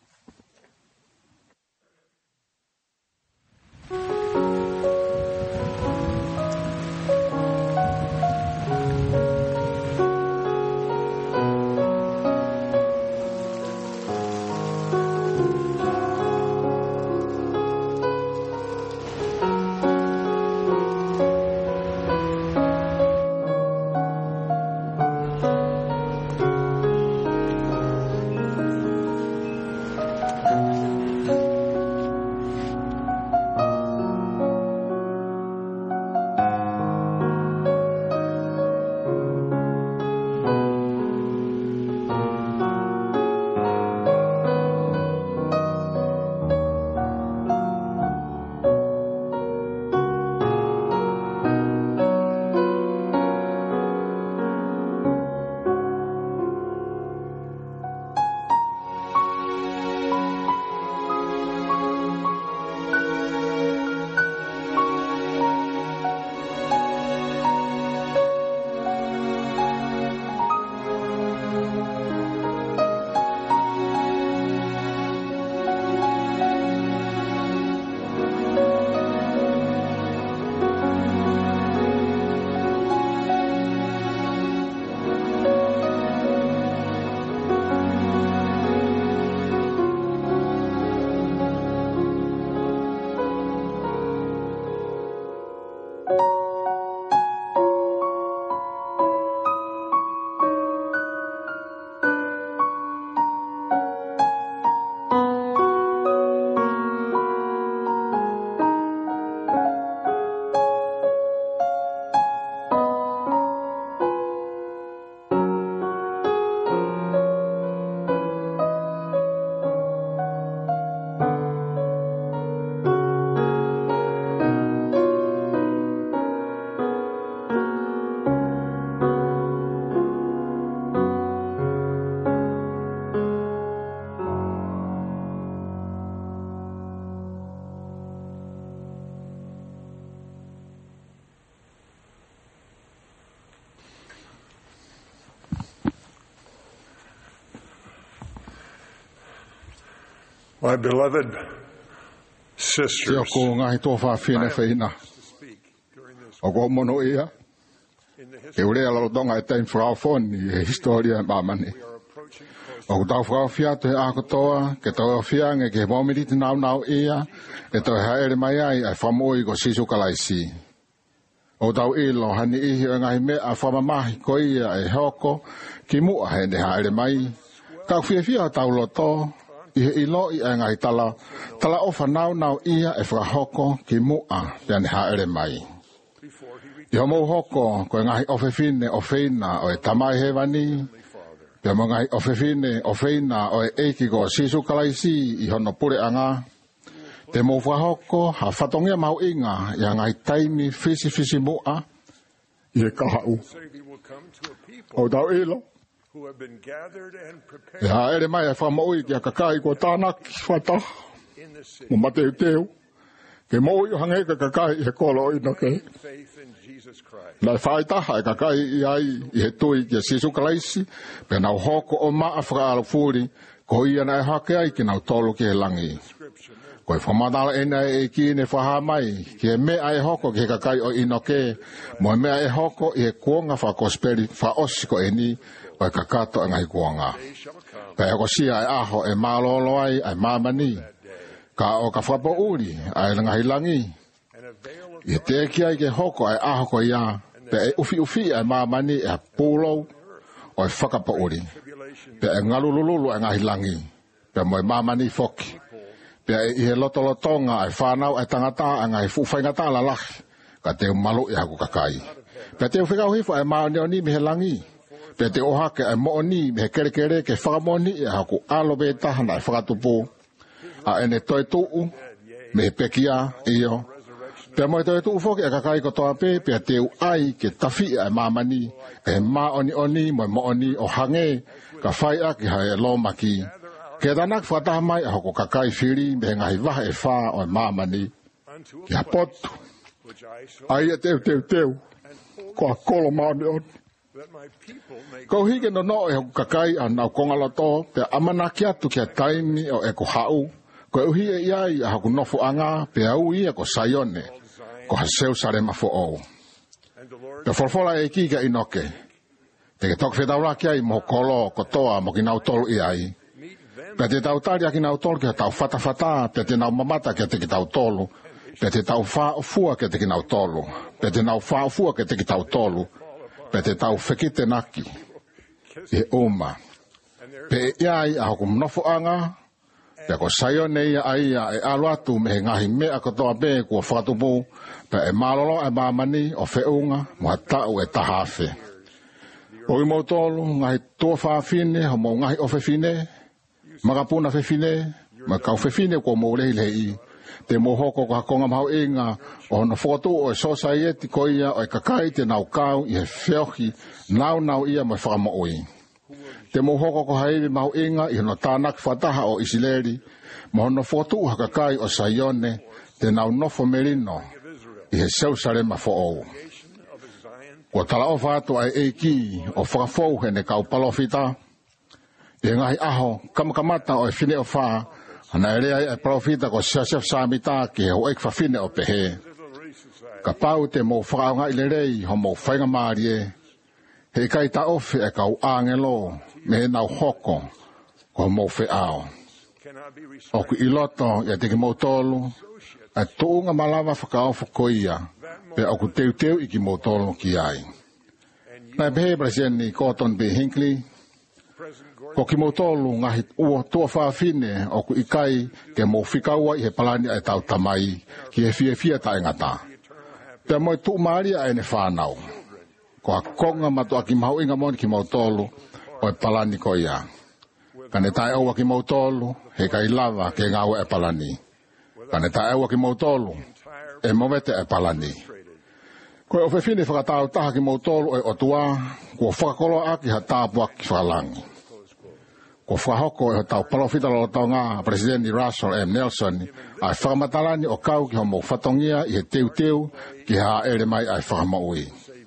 My beloved sisters, I am speak during this e ure ala donga e tain frafon e historia mamani o tau frafia te akotoa ke tau fiange ke momiri te nau nau ia e tau haere mai ai ai famoi ko sisu kalaisi o tau ilo hani ihi o ngai me a famamahi ko ia e hoko ki mua he ne haere mai tau fia fia tau loto i he ilo i a ngai tala tala ofa nau nau ia e frahoko ki mua pe ne haere mai I homo hoko ko ngai ofefine ofeina o e tamai hewani pe mo ngai ofefine ofeina o e eiki ko sisu kalaisi I hono pure anga te mo fa hoko ha fatongia mau inga ya ngai taimi fisi fisi moa I e kahau o dau ilo Ya ere mai e whamoi ki a kakai ko tānaki whata. Mo mateu teu. Ke mo i hange ka kakai i he kolo ino ke. Nai whaitaha e kakai i ai i he tui ki a Sisu Kalaisi. Pe nau hoko o maa whakaalo furi. Ko ia na e hake ai ki nau tolu ki he langi. Ko e whamadala ena e ki ne whaha mai. Ki e mea e hoko ki he kakai o ino ke. Mo e mea e hoko i he kuonga whakosperi whaosi ko e ni. O e kakato e ngai kuonga. Pe e ko sia e aho e malolo ai e mamani. Ka o ka whapo uri ai ngahi langi. I te ki ai ke hoko ai aho ko ia. Pe e ufi ufi ai mamani e pūlou o e whakapo uri. Pe e ngalulululu ai ngahi langi. Pe mo e mamani foki. Pe e i he lotolotonga ai whanau ai tangata ai ngahi fuwhaingata la lahi. Ka te malu i haku kakai. Pe te uwhikau hifa ai maoni o ni me he langi. Pe te ohake ai mooni me he kere kere ke whakamoni i haku alo be tahana ai whakatupu. A ene toi tuu, me pekia iyo. Pea moi toi tuu foki e kakai ko toa pe, pea teu ai ke tafi e mamani, e ma oni oni, moi mo oni o hange, ka whai aki hae lo maki. Ke tanak whataha mai a hoko kakai whiri, me ngahi waha e wha o e mamani. Ki ha potu. Ai e teu teu teu, ko a kolo maami on. Ko hige no no e hoko kakai a nau kongaloto, pea amanaki atu ki a taimi o e ko hau. Ko e uhi e iai a haku nofo anga, pe au ia ko sayone, ko ha seu sare mafo o. Pe folfola e ki ka inoke. Te ke tok whetau raki ai mo kolo ko toa mo ki nau tolu iai. Pe te tau tari a ki nau tolu ki ha tau fata fata, pe te nau mamata ki ha te ki tau tolu. Pe te tau wha o fua ki ha te ki nau tolu. Pe te nau wha o fua ki ha te ki tau tolu. Pe te tau whekite naki. E uma. Pe e iai a haku nofo anga, pe ko sayo nei aia e alo atu me ngahi mea kotoa be kua whakatupu pe e malolo e mamani o whiunga mua tau e tahawhi. O i mautolu ngahi tua whaafine ho mo ngahi o whewhine, magapuna whewhine, ma kau whewhine kua mo lehi lehi. Te mohoko ko hakonga mahau inga o hona whakatu o e society ko ia o e kakai te nau kau i he whiohi nau nau ia mai whakamooi. Te mohoko ko haiwi mahu inga i hono tānak whataha o Isileri, ma hono whotu hakakai o Sayone, te nau nofo merino, i he seusare ma whoou. Ko tala o whātu ai eiki o whakafou he ne kau palofita, i ngahi aho kamakamata o e whine o wha, ana ere ai e palofita ko siasef sāmita ki he hoek whawhine o pehe. Ka pau te mo whakaunga i lerei ho mo whainga maarie, he kai ta ofe e kau angelo, me he nau hoko, ko mo whi ao. O ku iloto, ia teki mo tolu, e tuunga malawa whakaofu ko ia, pe o ku teu teu i ki mo tolu ki ai. Nai pehe Presidenti Gordon B. Hinckley, ko ki mo tolu ngahi ua tua whaafine, o ku ikai ke mo whikaua i he palani ai tau tamai, ki he fia fia ta ingata. Pe mo tu maria ai ne whanau. Ko a konga matu a ki mahu inga moni ki mau tolu o e palani ko ia. Kane tae au a ki mau tolu, he kai lava ke ngau e palani. Kane tae au a ki mau tolu, e mowete e palani. Ko e ofefine whakatau taha ki mau tolu e otua, ko whakakolo a ki ha tāpua ki whalangi. Ko whahoko e tau palofita lo tau ngā Presidenti Russell M. Nelson, ai whakamatalani o kau ki ho mo whatongia i he teu teu ki ha ere mai ai whakamaui.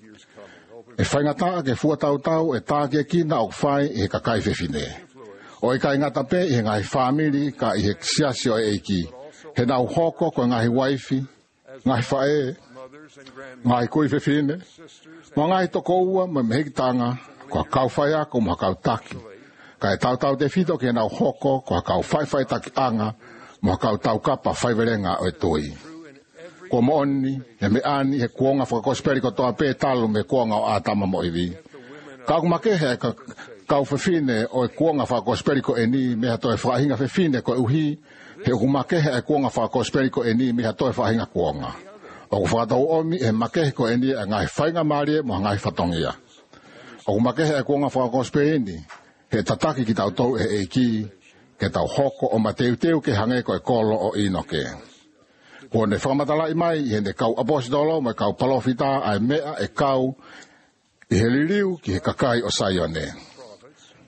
E whaingata ke fuatau tau e tāke kina o whai i he kakai whewhine. O e kai ngata pe i he ngai whamiri ka i he siasi o eiki. He nau hoko ko ngai waifi, ngai whae, ngai kui whewhine. Mo ngai toko ua ma mehekitanga ko kau whai ako mo kau taki. Ka e tau tau te whito ke nau hoko ko kau whai whai taki anga mo kau tau kapa whaiwerenga o e tui. Ko mooni, he me ani, he kuonga whakakosperi ko toa pē talu me kuonga o ātama mo iwi. Kau kumake he ka kau whewhine o e kuonga whakakosperi ko eni, me ha toi whakahinga whewhine ko uhi, he kumake he kuonga whakakosperi ko eni, me ha toi whakahinga kuonga. O ku whakatau omi, he make ko eni, e ngai whainga marie mo ngai whatongia. O kumake he kuonga whakakosperi eni, he tataki ki tau tau e eiki, ke tau hoko o mateu teu ke hange ko e kolo o inoke. Ko ne whakamatala i mai, i ne kau apostolo, mai kau palofita, ai mea e kau, i he liriu ki he kakai o Sayone.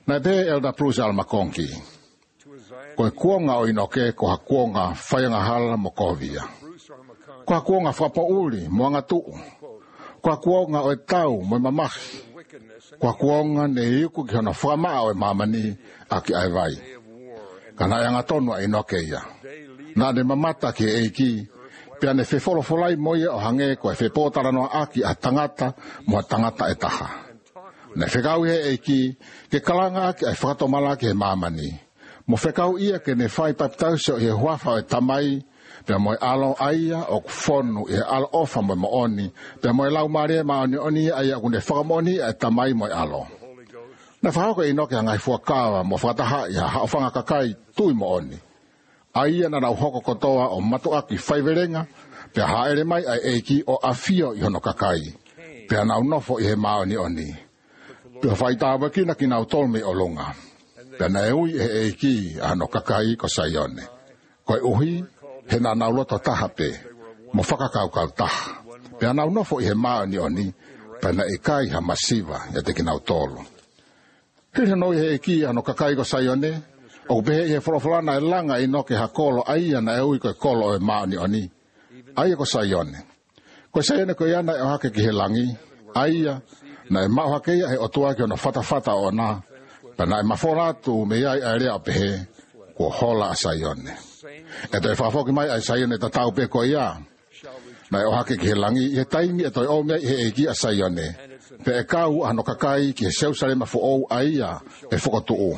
Na be elda plus al makonki. Ko kuonga o inoke ko ha kuonga whaianga hala mo kovia. Ko ha kuonga whapa uli mo anga tuu. Ko ha kuonga o e tau mo mamahi. Ko ha kuonga ne iuku ki hona whama o e mamani aki ai vai. Kana yanga tonu a inoke ia. Na ne mamata ki eiki. Pea ne whewholo wholai moia o hange ko e whepotara noa aki a tangata mo a tangata e taha. Ne whekau he eiki ke kalanga aki ai whakatomala ki he mamani. Mo whekau ia ke ne whai papitau so he huafa o e tamai pea mo e alo aia o kufonu e alo ofa mo e mo oni pea mo e lau maria ma oni oni aia kune whakamoni e tamai mo e alo. Na whahoko ino ke hangai fuakawa mo whataha ia haofanga kakai tui mo oni. Aia na rau hoko kotoa o matuaki whaiverenga, pea haere mai ai eiki o afio i hono kakai, pea nau nofo i he maoni oni. Pea whaitawa kina ki nau tolme o lunga, pea na eui he eiki a no kakai ko saione. Koe uhi, he na nau loto taha pe, mo whakakau kau taha, pea nau nofo i he maoni oni, pea na ekai ha masiva ya te ki nau tolu. Hira no i he eiki a no kakai ko saione, o behe i he wholawholana e langa i noke ha kolo aia na eui koe kolo e maoni oni. Aia ko saione. Koe saione koe ana e o hake ki he langi. Aia na e mau hake ia he otua ki o na whatawhata o na. Pa na e mawholatu me iai a rea o behe kua hola a saione. E toi whafoki mai a saione ta tau pe koe ia. Na e o hake ki he langi i he taimi e toi o mea i he eiki a saione. Pe e kau ano kakai ki he seusare mafo ou aia e whokotuu.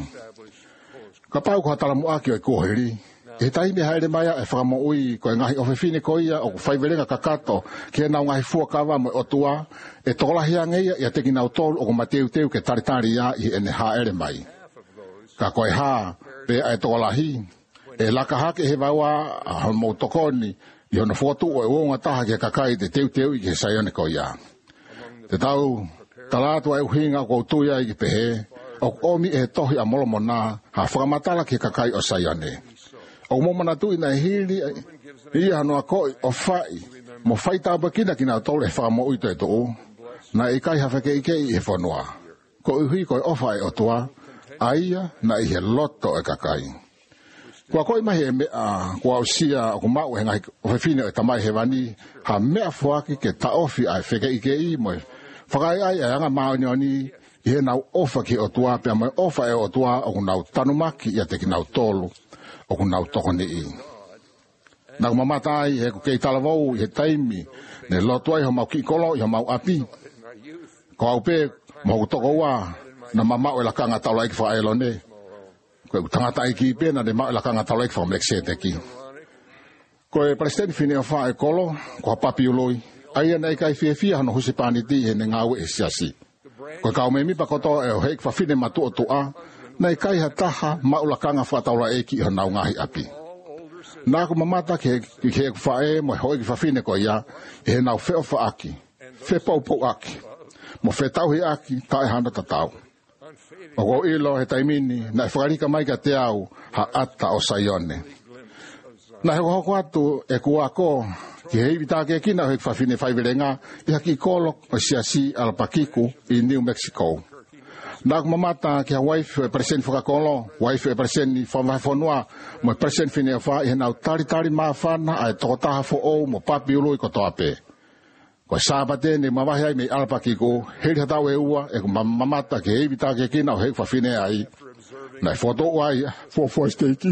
Ka pau ko hatala muaki o e koheri. E taimi haere maia e whakamo ui ko e ngahi ofefine ko ia o whaiverenga kakato ke nau ngahi fuakawa mo o tua e tokolahi angeia i a teki nau tolu o ko mateu teu ke taritari ia i ene haere mai. Ka koe ha pe e tokolahi e laka hake he waua a homo tokoni i hono fotu o e uonga taha ke kakai te teu teu i ke saione ko ia. Te tau talatu e uhinga ko tuia i ke pehe o omi e tohi a molomo na ha whakamatala ki kakai o saione. O momana tu ina hili ia hanoa koi o whai mo whai tāpakina ki nā tole whakamo uito e tō na i kai hawhake ike i e whanua. Ko uhui koi ofa e o tua aia na i he loto e kakai. Kua koi mahi e mea kua usia o kumau he ngai o whiwhine o tamai he wani ha mea fuaki ke taofi ai whake ike i mo whakai ai ai anga maoni oni i he nau ofa ki o tua pia mai ofa e o tua o nau tanumaki i a teki nau tolu o ku nau toko ni i. Nau mamata ai he ku kei talavou i he taimi ne lotu ai ho mau ki kolo i ho mau api. Ko au pe mo ku toko ua na mamau e lakanga taula iki wha aelo ne. Ko e tangata iki i pena ne mau e lakanga taula iki wha mlekse te ki. Ko e presidenti fine o wha e kolo ko ha papi uloi. Aia na ikai fia fia hano husipani ti he ne ngau e siasi. Ko kau me mipa koto e o heik wha fine matu o tua na ikai ha taha maulakanga whataula eki i hanau ngahi api. Nā ku mamata ke he ku whae mo hoi ki whawhine ko ia i he nau wheo whaaki, whe paupau aki, mo whe tauhi aki tae hana tatau. O ko ilo he taimini na e whakarika mai ka te au ha ata o saione. Na he hoko atu e kuako ki he ibita ke kina he whawhine whaiverenga i haki kolo o siasi Alpakiku i New Mexico. Nā mamata ki a wife e present whakakolo, wife e present ni whamaifonua, mo e present whine a wha i he nau tari tari maa whana a e tokotaha fo ou mo papi ului ko toa pe. Ko e sāpate ni mawahi ai mei Alpakiku, heri hatau e ua e ko mamata ki e ibita ke kina o hei whawhine ai. Na e whoto ua i fo fo steiki.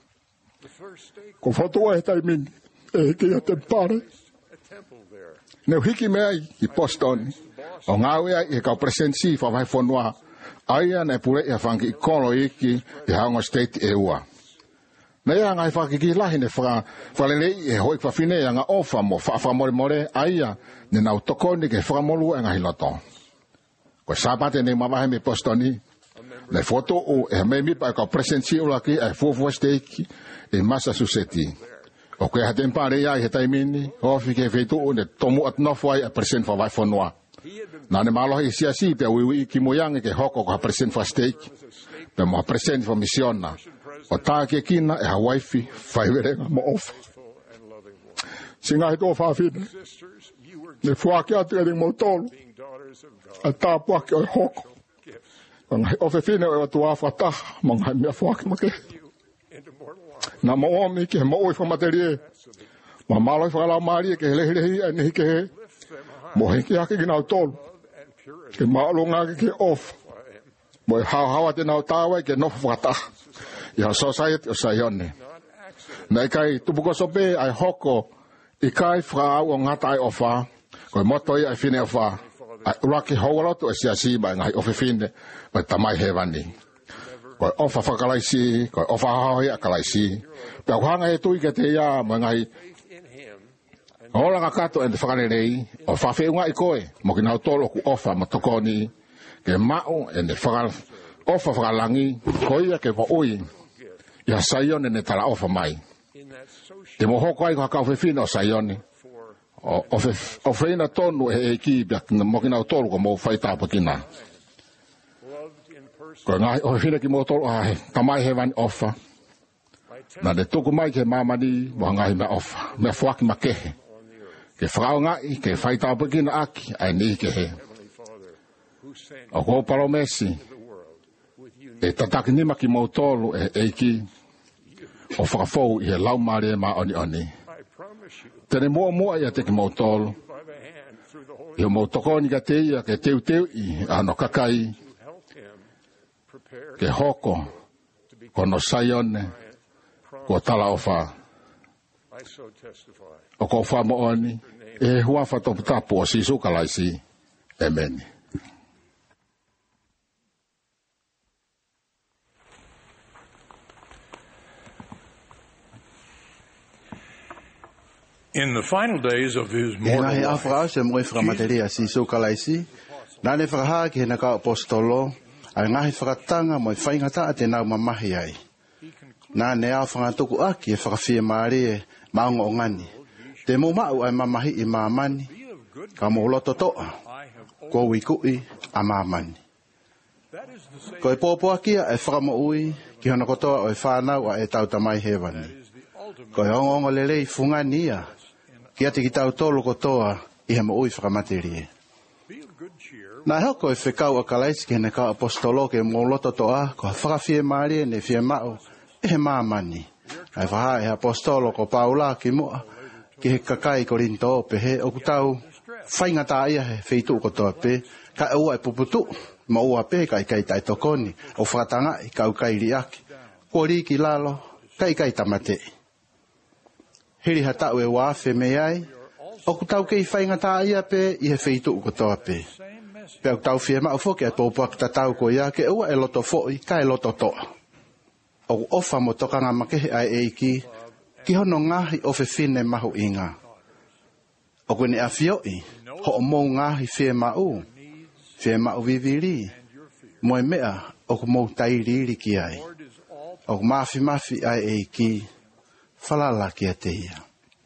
Ko whoto ua e taimini e ki a te pare. Neu hiki mea i Boston, o ngāwe ai e kau present si whamaifonua, aia na e pule i a whanki i kolo iki i haunga state e ua. Na ia ngai whaki ki lahi ne whalelei e hoi whawhine i anga ofa mo whaafamore more aia ne nau tokoni ke whakamolu e ngahi loto. Ko sāpate ne mawahe me postoni, ne foto o e me mipa e kau presensi ulaki e fuafua steiki e Massachusetts. O koe ha tempare ia i he taimini, hofi ke wheitu o ne tomu at nofwai a present whawaifonua. Nā ne malohi i siasi pe wiwi i ki moyangi ke hoko ko ha present fa steak, pe mo ha present fa misiona. O tā ke kina e ha waifi, whaiverenga mo ofa. Singa he tō whawhine, ne fuake atu e ring mo tolu, a tā puake o hoko. Ngai ofe fine o tua fata mangai me fuak make. Na mo mi ke mo o fa materie. Ma malo fa la mari ke le le ni ke. Mo he ke ke na tol. Ke ma lo nga ke off. Mo ha ha te na tawa ke no fata. Ya society o sayone. Na kai tu buko sope ai hoko i kai fra o ngata ai ofa. Ko moto ai fine ofa. Rocky Howard to sia si ba ngai ofe fine ba tamai hevani ko ofa fakalaisi ko ofa hoi akalaisi pe hanga e tu ke te ya ma ngai ola ka kato en fakalei ofa fe nga ikoe mo kina tolo ku ofa mo tokoni ke mao en fakal ofa fakalangi ko ia ke po oi ya sayon en tala ofa mai te mo hoko ai ka ofe fine o sayoni o ofe ofe na tonu e ki bak mo kina tolo ko mo faita pakina ko ngai o fina ki mo tolo ai tamai hevan ofa na de tuku mai ke mamani mo ngai me ofa me fuak make ke frau ngai ke faita pakina aki ai ni ke he o ko palomesi e tataki ni maki mo tolo e e ki o fakafou i he lau mare ma oni oni tene mo mo ia te ki mo tolo i mo tokoni ka te ia ke teu teu i ano kakai ke hoko kono sayone ko tala ofa o ko fa mo oni e hua fa to tapo si su kalaisi amen. In the final days of his mortal life, nane fraha ki na ka apostolo ai ngahi fratanga mo fainga ta te na mamahi ai na ne a franga tuku aki e frafie mari ma ngongani te mo mau ai mamahi i mamani ka mo loto to ko wikui a mamani ko e popo aki e framo ui ki hona kotoa o e whanau a e tau tamai hewani ko e ongongo lelei fungania ki ati ki tau tolo kotoa i he mo ui whakamaterie. Nā hoko e whekau a kalaisi ki hene ka apostolo ke mō loto toa ko whakawhie maari ne whie mao e he māmani. Ai whaha e apostolo ko paula ki mua ki he kakai ko rinto pe he o kutau whainga tā ia he wheitu kotoa pe ka ua e puputu ma ua pe kai kai tai tokoni o whakatanga i kau kai riaki ko riki lalo kai kai tamate. Hiri hatau e wafe me ai, o kutau kei whainga tā ia pe i he wheitu ko toa pe. Pe au tau whia mao whoke at pōpua ki tatau ko ia ke ua e loto fōi ka e loto toa. O ofa mo tokanga makehe ai eiki, ki hono ngahi o whine mahu inga. O kwene a whioi, ho o mou ngahi whie mau, whie mau viviri, mo e mea o ku mou tairiri ki ai. O mafi mafi ai eiki, falala ki a te ia.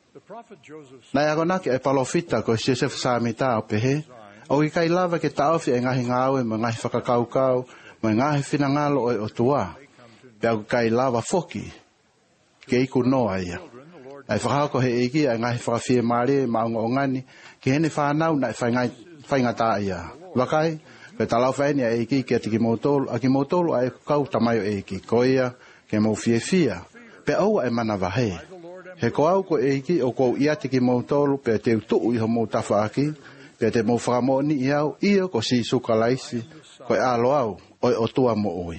Nai agonaki e palofita ko Joseph Samita o pehe, o i kai lava ke taofi e ngahi ngāwe ma ngahi whakakaukau, ma ngahi whinangalo o e o tua, pe au kai lava foki, ke iku noa ia. Ai whakako he eiki e ngahi whakawhie maare ma unga o ngani, ki hene whanau na e whainga tā ia. Wakai, pe talau whaini a eiki ke ati ki mautolu, a ki mautolu a e kau tamayo eiki, ko ia ke mau fie fia, pe au e mana wahe. He ko au ko eiki o ko iati ki mautolu pe te utuu i ho mau tawhaaki, pe te mau whakamoni i au ia ko si sukalaisi, ko e alo au o e o tua mo ui.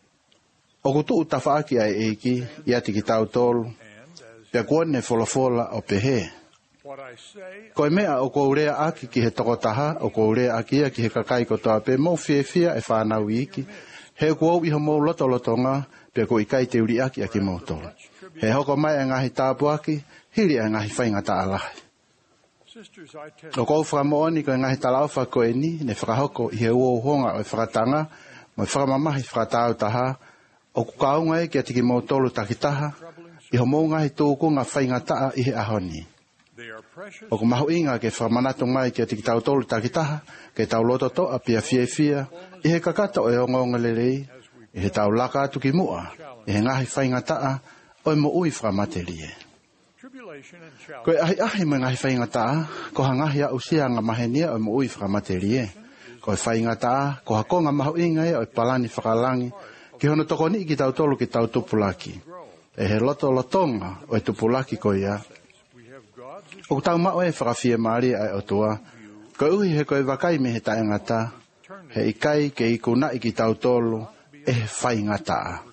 O ko tuu tawhaaki ai eiki iati ki tau tolu, pe kuone folafola o pehe. Ko e mea o ko urea aki ki he tokotaha, o ko urea aki ia ki he kakai ko toa pe mau fie fia e whanau iki, he ko au i ho mau loto lotonga, pe ko i kai te uri aki aki mautolu. He hoko mai a ngahi tāpu aki, hiri a ngahi whainga tā alahi. O kou whakamooni ko e ngahi talauwha ko e ni, ne whakahoko i he ua uhonga o e whakatanga, mo e whakamamahi whakatau taha, o kukaunga e ki atiki mautolu takitaha, i ho mou ngahi tūku ngā whainga taa i he ahoni. O ku mahu inga ke whamanatu ngai ki atiki tautolu takitaha, ke tau loto to a pia fie fia, i he kakata o e ongonga lelei, i he tau laka atu ki mua, i he ngahi whainga taa, o mo ui whamaterie. Koe ahi ahi me ngahi whainga taa, ko hangahi a usia ngā mahenia o mo ui whamaterie. ko fai ngata ko hakonga mahu inga e o palani whakalangi ki hono tokoni ki tau tolu ki tau tupulaki. E he loto lotonga o e tupulaki ko ia. O tau mao e whakawhia maari ai o tua, ko uhi he koe wakai me he tae ngata, he ikai ke ikuna i ki tau tolu e he whai ngata.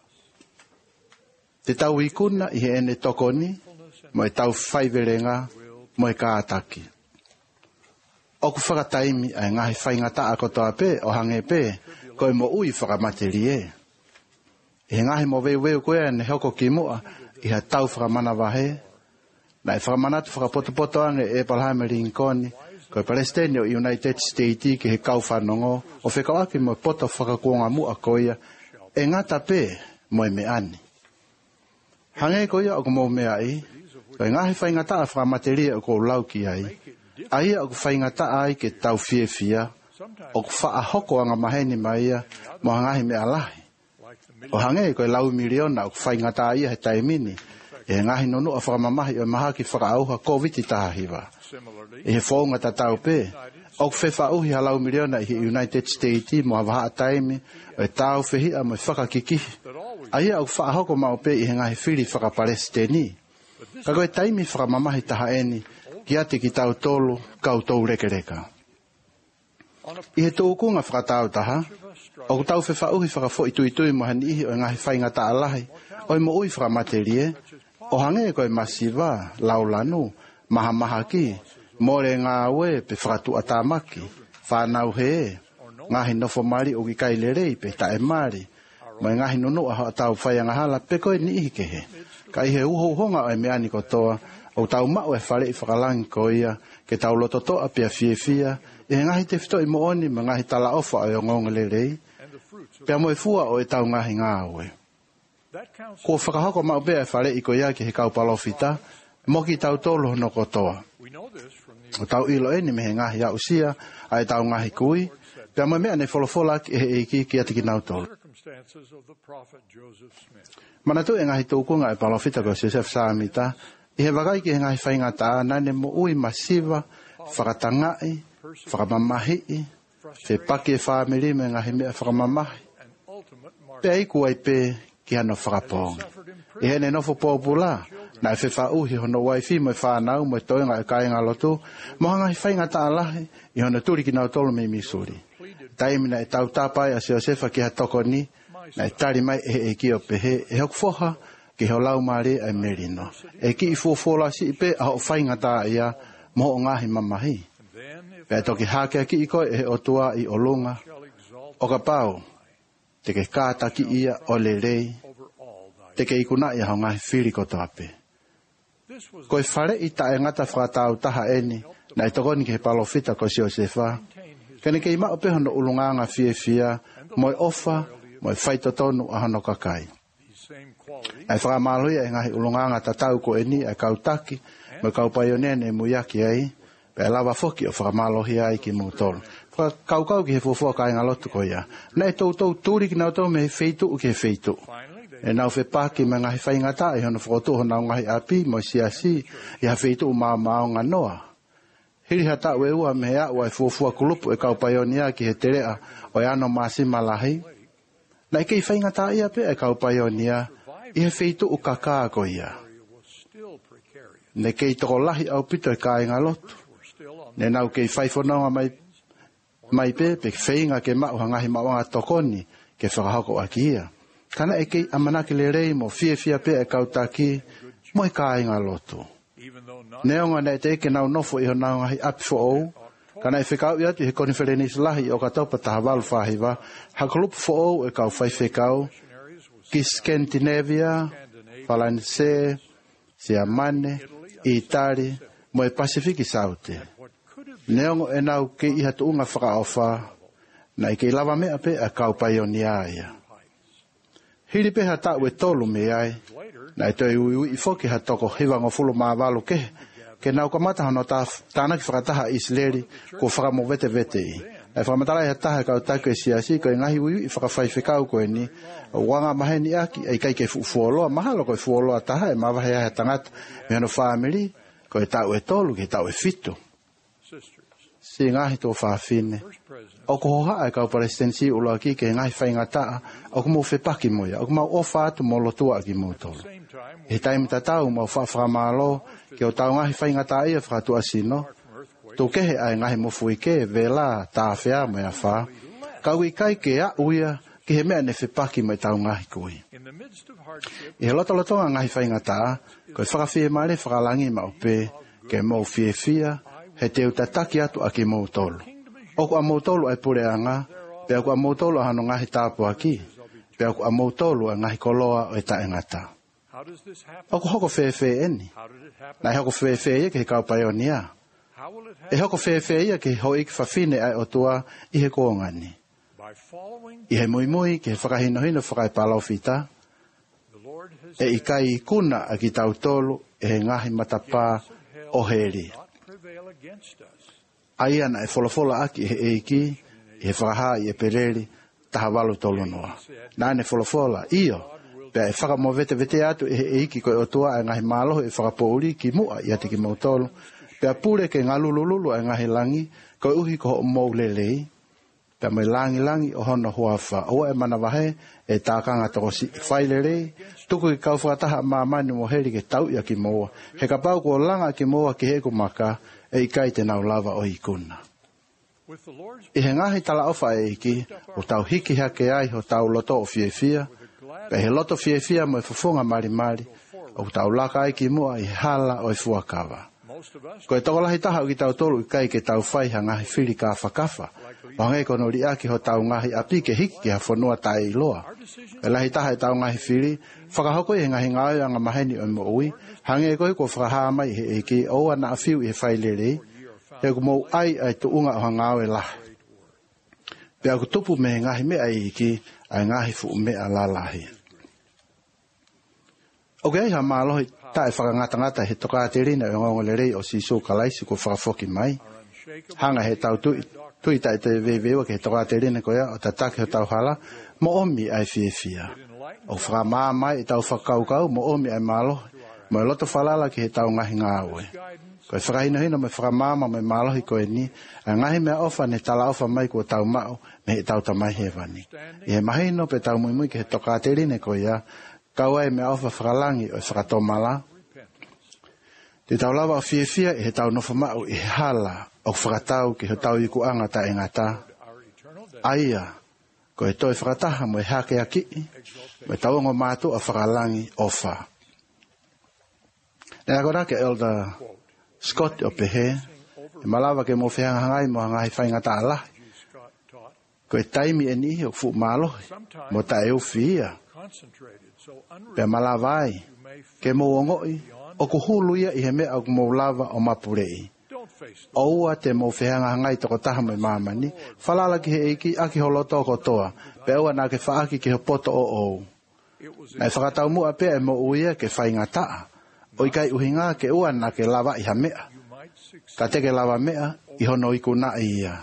Te tau ikuna i he ene tokoni, mo e tau whai verenga, mo e kātaki. Oku whakataimi ai ngahi whai ngata a kotoa pe, o hange pe, koe mo ui whakamateri e. I he ngahi mo veu veu koe ne hoko ki mua, i ha tau whakamana wahe, na e whakamanatu whakapotopoto ange e Palhame Rinconi, koe Palestine o United States ki he kau whanongo, o whekawaki mo poto whakakuonga mua koia, e ngata pe mo e me ani. Hange koia o mo mea i, koe ngahi whai ngata a whakamateria o kou lauki ai, aia o ku whai ngata ai ke tau fie fia, o ku wha hoko anga maheni maia, mo hangahi mea lahi. O hange koe lau miliona o ku whai ngata ia he taimini, e ngahi nonu a whakamamahi o maha ki whakaauha COVID i taha hiwa. E he whaunga ta tau pe, o ku whewha uhi halau miliona i he United States mo hawaha a taimi, o e tau whehia mo i whakakikihi. Aia o ku whaahoko mao pe i he ngahi whiri whakapalesteni. Ka koe taimi whakamamahi taha eni, ki ate ki tau tolu, kau tau reke reka. I he tōkunga whakatau taha, o ku tau whewha uhi whakafo i tui tui mo hani ihi o ngahi whainga ta alahi, o i mo ui whakamaterie, o hange koe masiva, laulanu, maha maha ki, more ngā ue pe whakatu atamaki, whanau he, ngahi nofo mari o ki kailere pe ta e mari, mo e ngahi nunu a tau whaianga hala pe koe ni ihi ke he. Ka i he uho honga o e meani kotoa, o tau mao e whare i whakalangi ko ia, ke tau lototoa pia fie fia, e he ngahi te whito i mo oni, ma ngahi tala ofa o e ngonga lerei, pia mo e fua o e tau ngahi ngā ue. Ko whakahoko mau bea e whare i ko ia ki he kaupalofita, mo ki tau tolo no kotoa. O tau ilo eni me he ngahi a usia, a e tau ngahi kui, pia mo mea ne wholofola ki e eiki ki ati ki nau tolo. Manatu e ngahi tūkunga e palofita ko Joseph Samita, i he wakai ki he ngahi whainga taa, nane mo ui masiva, whakatangai, whakamamahi, whe paki e whamiri me ngahi mea whakamamahi. Pea iku ai pe ki hano whakaponga. I hene nofo pōpula, na e whewha uhi hono waifi mo e whanau, mo e toenga e kainga lotu, mo hanga hi whainga taa lahi, i hono turi ki nau tolu me misuri. Taimina e tau tāpai a se Josefa ki ha toko ni, na e tari mai e e ki o pehe, e hoku foha, ki ho lau maare e merino. E ki i fuofola si i pe a ho whainga taa ia, mo o ngahi mamahi. Pea toki hake ki i koe e o tua i olunga, o ka pau, te ke kāta ki ia o le rei, te ke ikuna ia ho ngahi whiri ko tape. Koe whare i ta e ngata whakatau taha eni, na e tokoni ki he palofita ko si Josefa, kene ke ima o pe hono ulunganga fie fia, mo e ofa, mo e whaitotonu a hono kakai. Ai whakamaluia e ngahi ulunganga tatau ko eni e kautaki, mo e kaupayonene e muyaki ai, pe lava foki o whakamalohi ai ki mūtoro. Whakaukau ki he fufua kai ngalotu ko ia. Na e tau tau tūri ki nau tau me he feitu u ki he feitu. E nau fe pāki me ngahi whaingata e hono whakotu ho nau ngahi api mo siasi i ha feitu u maa maa ngā noa. Hiri hata ue ua me hea ua e fufua kulupu e kaupayonia ki he terea o e ano maasi malahi. Na i kei whaingata ia pe e kaupayonia i he feitu u kakaa ko ia. Ne kei toko lahi au pito e kai ngalotu. Ne nau kei whaifononga mai mai pe pe whainga ke mau hangahi mawanga tokoni ke whakahoko aki ia. Kana e kei amanaki le rei mo fia fia pe e kautaki mo e kai ngalotu. Neonga na e te eke nau nofo i ho nau ngahi api fo ou. Kana e whekau i atu he konferenis lahi o katopa taha walu whahiwa. Hakulupu fo ou e kau whai whekau. Ki Scandinavia, Falanse, Siamane, Itari, mo e Pasifiki Saute. Neongo e nau ke i hatu unga whakaofa, na i ke lava mea pe a kau paionia ia. Hiri pe ha tau e tolu me ai, na i toi ui ui i foki ha toko hiwango fulu maa walu ke, ke nau ka mata hano tāna ki whakataha isleri ko whakamo vete vete i. E whakamatara i ha taha kau taku e siasi, ko i ngahi ui ui i whakawhai whikau koe ni, wanga maheni aki, e kai ke fuoloa, mahalo ko e fuoloa taha, e mawahe a tangata, me hano whamiri, ko e tau e tolu, ke tau e fitu. si ngahi tō whawhine. O ko hoha e kau presidency uloa ki ke ngahi whaingataa, o ko mau whepaki moia, o ko mau ofa atu mo lotua ki mau tolo. He taimi tatau mau whawhamalo, ke o tau ngahi whaingataa ia whakatu asino, tō kehe ai ngahi mofu ike, vela, tā whea mai a wha, kau i kai ke a uia, ki he mea ne whepaki mai tau ngahi kui. I he loto lotonga ngahi whaingataa, koe whakawhie maare whakalangi ma upe, ke mau fie fia, he te utataki atu a ki mau tolu. Oku a mau tolu ai pure anga, pe aku a mau tolu a hano ngahi tāpu aki, pe aku a mau tolu a ngahi koloa o e ta engata. Oku hoko whewhe eni, na hoko whewhe ia ke he kaupaionia. E hoko whewhe ia ke ho iki whawhine ai o tua i he kōngani. I he mui mui ke he whakahino hino whakai palau whita, e i kai i kuna a ki tau tolu e he ngahi matapā o heri. Ai ana e wholofola aki he eiki, i he whakaha i e pereri, taha walu tolu noa. Nā ne wholofola, iyo, pia e whakamo vete vete atu e he eiki koe o tua e ngahi māloho e whakapouri ki mua i ati ki mautolu, pia pure ke ngā lulululu e ngahi langi, koe uhi ko ho mou lelei, pia mai langi langi o hono huawha, hoa e mana wahe e tākanga toko si whailere, tuku ki kau whakataha māmani mo heri ke tau ia ki moa, he ka pau ko langa ki moa ki he kumaka, e i kai te nau lava o i kuna. I he ngahi tala ofa e iki, o tau hiki hake ai ho tau loto o fie fia, pe he loto fie fia mo e fufunga mari mari, o tau laka ai ki mua i hala o e fuakawa. Ko e tokolahi taha o ki tau tolu i kai ke tau whai ha ngahi whiri ka whakafa, o ngai kono ri aki ho tau ngahi api ke hiki ki ha whanua tai iloa. E lahi taha e tau ngahi whiri, whakahoko i he ngahi ngāo anga maheni o mo ui, hange koe ko whakaha mai he eke o ana a whiu i he whailere, he ko mou ai ai tu unga o hangao e lahi. Pea ko tupu me he ngahi mea i iki, ai ngahi fu mea lalahi. O ke ai ha mālohi, ta e whakangatangata he toka te rina e ngongo le rei o si so kalaisi ko whakafoki mai. Hanga he tau tui, tui tai te vewewa ke he toka te rina ko ia o tatake ho tau hala, mo omi ai fie fia. O whakamā mai i tau whakaukau, mo omi ai mālohi. Mo e loto whalala ki he tau ngahi ngā oe. Ko e whakahino hino me whakamama me mālohi koe ni, a ngahi mea ofa ne tala ofa mai kua tau mao me he tau tamai he wani. I he mahino pe tau mui mui ki he toka te rine koe ia, kaua e mea ofa whakalangi o e whakatomala. Te tau lawa o fie fia i he tau nofa mao i he hala o whakatau ki he tau i kuanga ta e ngata. Aia, ko e toi whakataha mo e hake a ki, mo e tau ngo mātu a whakalangi ofa. Nea kora ke Elder Scott o pehe, e malawa ke mo whianga hangai mo hangai whaingata alahi. Ko e taimi e nihi o fu mālohi, mo ta e uwhia. Pea malawai, ke mo ongoi, o ku hulu ia i he mea o mo lava o mapurei. Oua te mo whianga hangai toko taha mai mamani, whalala ki he eiki aki holoto ko toa, pea ua nā ke whaaki ki he poto o ou. Nei whakatau mua pea e mo uia ke whaingataa. O i kai uhinga ke ua na ke lava i ha mea. Ka teke lava mea i hono i kuna ia.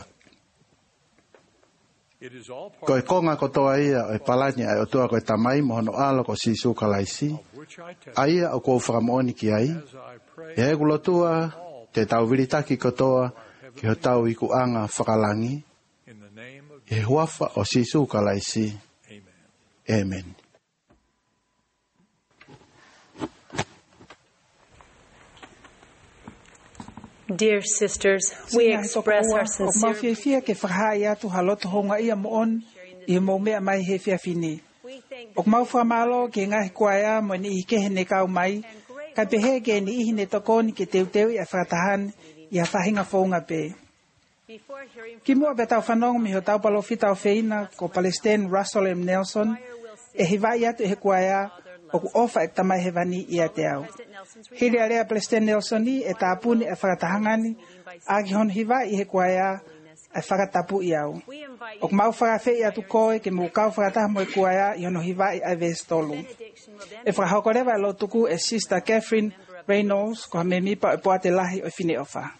Ko e konga kotoa ia o e palani ai o tua ko e tamai mo hono alo ko sisu kalaisi. A ia o kou whakamooni ki ai. E he kulotua te tau viritaki kotoa ki ho tau i kuanga whakalangi. E huafa o sisu kalaisi. Amen. Dear sisters, we express our sincere ke whahai atu haloto honga ia mo on i mo mea mai he whiawhine. O mau whamalo ke ngahi kuaia mo ni i kehe ne kau mai, ka pehe ke ni ihi ne tokoni ke teu teu i a whatahan i a whahinga whaunga pe. Ki mua be tau whanong mi ho tau palo whitau whina ko Palestine Russell M. Nelson, e hiwai atu he kuaia o ku ofa e tamai he wani i a te au. Hiri a rea Palestine Nelson ni e tāpuni e whakatahangani, a ki hon hiwa i he kuaia e whakatapu i au. O ku mau whakawhi atu koe ke mu kau whakataha mo e kuaia i hono hiwa i a vestolu. E whakahokorewa e lo tuku e Sister Catherine Reynolds ko ha me mipa e poate lahi o fine ofa.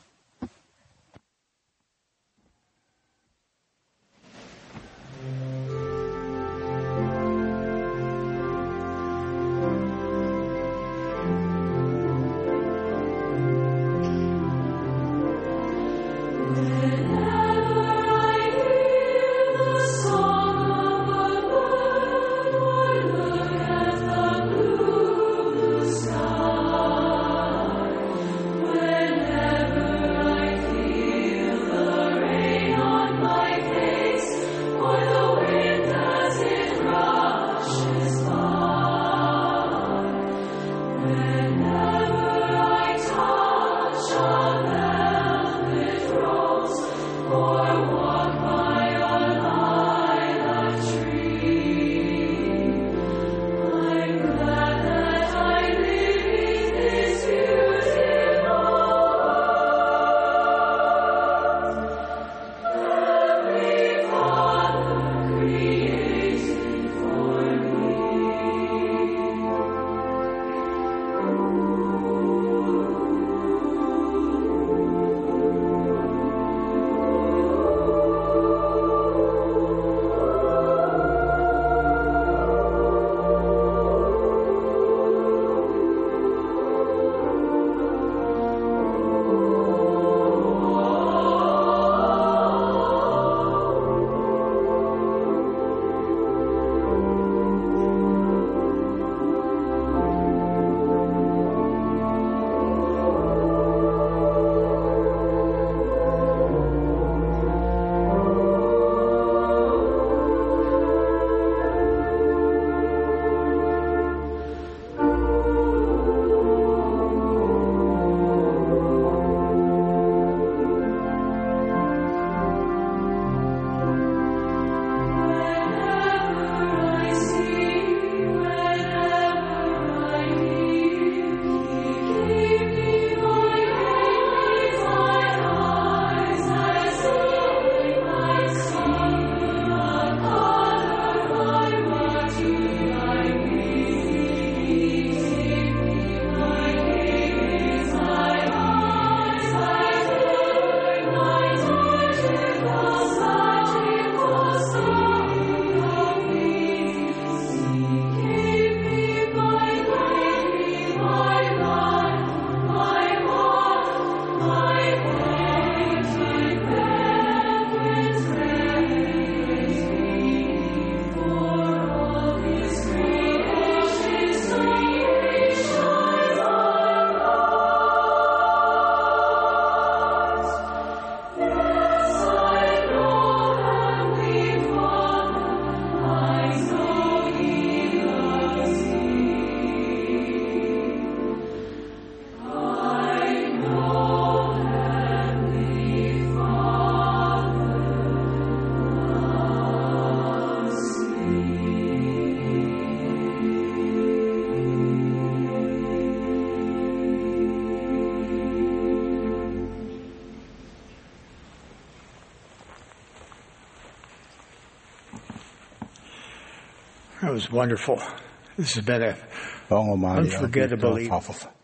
That was wonderful. This has been an unforgettable evening.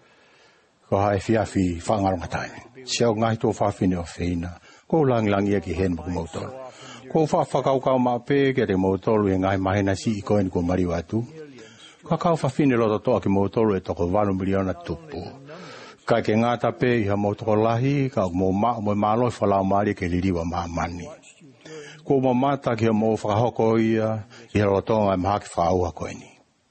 Ko hai fia fi whangar matai. Siau ngai tō whawhine o whina. Ko lang lang ia ki hen mo mautoro. Ko whawhakau kau mā pē ke te mautoro e ngai mahena si i koen ko mari watu. Ka kau whawhine loto toa ki mautoro e toko wano miliona tupu. Kai ke ngāta pē i ha mautoro lahi, ka mo ma mo māloi whalau maari ke liriwa mā mani. Ko mo mata ki ha mo whakahoko ia, i ha rotonga e mahaki whaua koeni.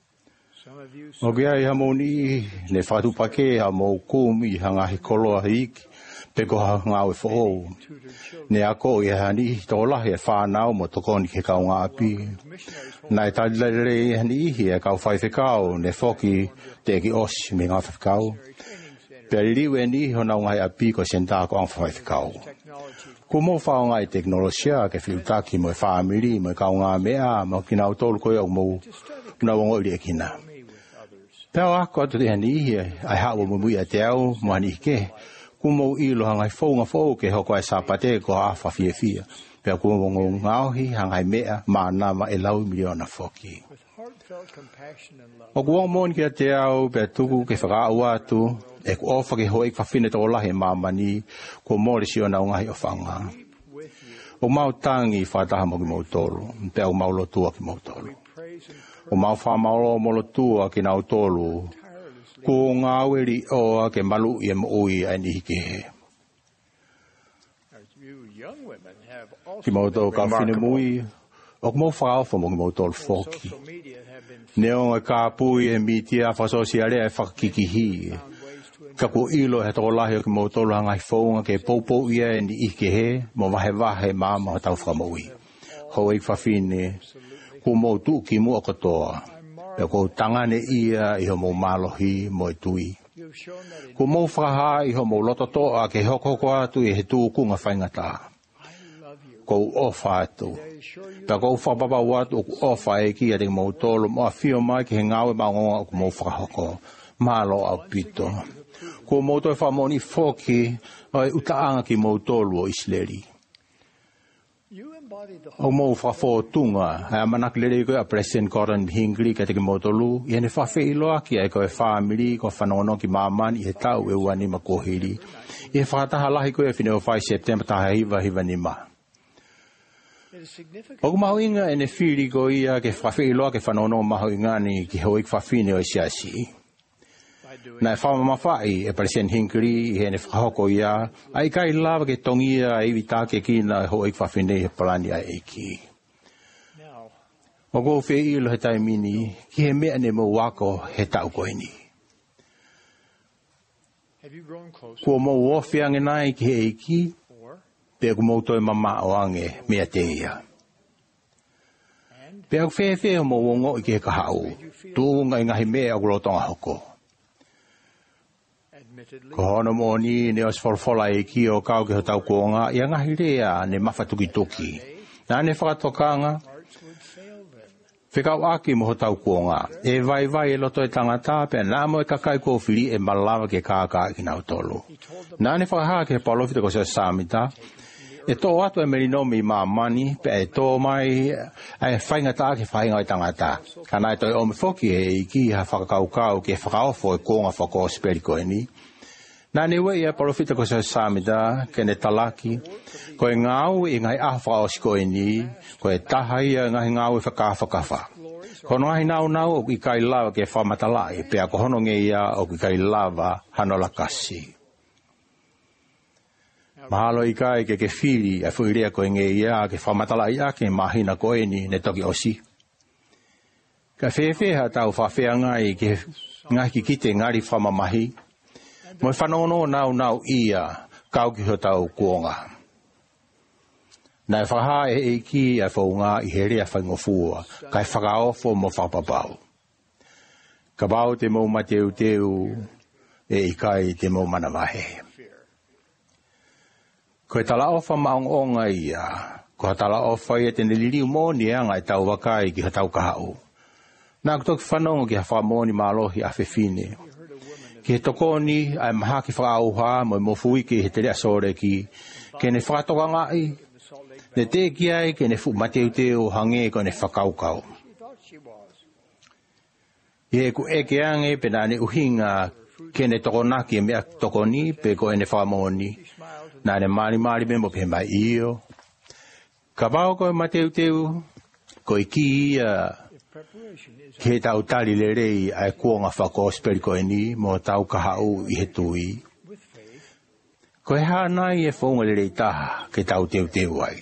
O kia i ha mo ni, ne whatupake ha mo kumi i ha ngahi koloa hiki, peko ha ngau e whoou. Ne ako i ha ni tō lahi e whanau mo tokoni ke kau ngā api. Nai talilere i ha ni ihi e kau whaiwhekau, ne whoki te ki osi me ngā whaiwhekau. Peri liwe ni hona ngai api ko senta ko ang whaiwhekau. Ko mo whao ngai teknolosia ke whiutaki mo e whaamiri, mo e kau ngā mea, mo kina o tōlu koe au mo na wongo i e kina. Pēo ako atu te hani ihi ai hawa mo mui a te au, mo hani ike, ko mo ilo hangai whaunga whau ke hoko ai sapate ko awha fia fia. Pēo ko mo ngauhi hangai mea, mana ma e lau miliona whoki. O kuong mon ki a te au, pēo tuku ke whakaau atu, e ko ofa ke hoi whawhine tō lahi mamani, ko mōre si o nau ngahi o whanga. O mau tangi whataha mo ki mautoro, pēo mau lotua ki mautoro. O mau whamalo mo lotua ki nau tolu, ko ngāweri oa ke malu i e mo ui ai nihi ke he. Ki mauto ka whine mui, o mo whaofa mo ki mauto whoki. Neo e ka pui e mitia whasosiare e whakakikihi. Ka ku ilo he toko lahi o ki mauto ngai whaunga ke poupou ia e ni ike he, mo wahe wahe mama o tau whamaui. Ho e whawhine, ku mautu ki mua katoa. E ko tangane ia i ho mo malohi mo e tui. Ku mo whaha i ho mo lototoa ke hoko ko atu i he tūkunga whaingata. Ko ofa atu. Pa ko whapapa watu o ofa e ki a te mo tolo mo a whio mai ki he ngawe maunga o ku mo whakahoko. Malo au pito. Ko mo toi whamoni whoki o e utaanga ki mo tolo o Isleri. O mo whawhotunga, hea manak lere koe a President Gordon Hinckley ka te ki motolu, i hene whawhi iloa ki ai koe whamiri, ko whanono ki mamani, i he tau e uani ma kohiri. I he whakataha lahi koe e whine o whai September taha hiva hiva ni ma. O ku mahu inga ene whiri ko ia ke whawhi iloa ke whanono mahu inga ni ki hoi whawhine o siasi. Nai whama mawhai e President Hinckley i hene whahoko ia, ai kai lava ke tongia e iwi tāke ki na hoi whawhine he palani a eiki. O ko whi ilo he taimini, ki he mea ne mo wako he tau koini. Kua mo wofi ange nai ki he eiki, pe ku mouto e mama o ange mea te ia. Pe au whi whi mo wongo i ki he kahau, tūnga i ngahi mea o kulotonga hoko. Ko hono mo ni ne os folfola e ki o kau ke ho tau kuonga, ia ngahi rea ne mawhatuki tuki. Nā ne whakatokanga, whikau aki mo ho tau kuonga, e vai vai e loto e tangata, pe nā mo e kakai ko whiri e malawa ke kāka ki nau tolu. Nā ne whakaha ke palofita ko se samita, e tō atu e merinomi mā mani, pe e tō mai e whaingata ke whainga i tangata. Ka nai toi ome whoki e i ki ha whakakaukau ke whakaofo e konga whako speri koe ni. Nā ne wei e palofita ko se samita, ke ne talaki, ko e ngau i ngai ahwha o koe ni, ko e taha ia ngai ngau i whakawhakawha. Ko ngai nau nau o ki kai lava ke whamatalai, pe a ko hono nge ia o ki kai lava hanola kasi. Mahalo i kai ke ke whiri a whirea koe nge ia ke whamatalai a ke mahina koe ni ne toki osi. Ka whewheha tau whawhea ngai ke ngai ki kite ngari whamamahi, mo e whanono nau nau ia kau ki ho tau kuonga. Nai whaha e eiki a whaunga i here a whaingofua, kai whakaofo mo whapapau. Ka bau te mau mateu teu e i kai te mau manamahe. Ko e tala ofa maong onga ia, ko tala ofa ia tene liriu moni anga i tau wakai ki ha tau kahau. Nā kutoki whanongo ki ha whamoni malohi a whewhine. Ki he tokoni ai maha ki whaauha mo i mofui ki he tere asore ki, ke ne whakatoka ngai, ne te ki ai ke ne fu mateu teo hange ko ne whakaukau. I e ku eke ange pe nā ne uhinga ke ne tokonaki e mea tokoni pe ko e ne whamoni. Nā ne mari mari me mo pe mai iyo. Ka wao ko e mateu teo, ko i ki ia ke tau tali le rei ai kuonga whako speri koe ni mo tau kahau i he tui. Ko e hānai e whaunga le rei taha ke tau teu teu ai.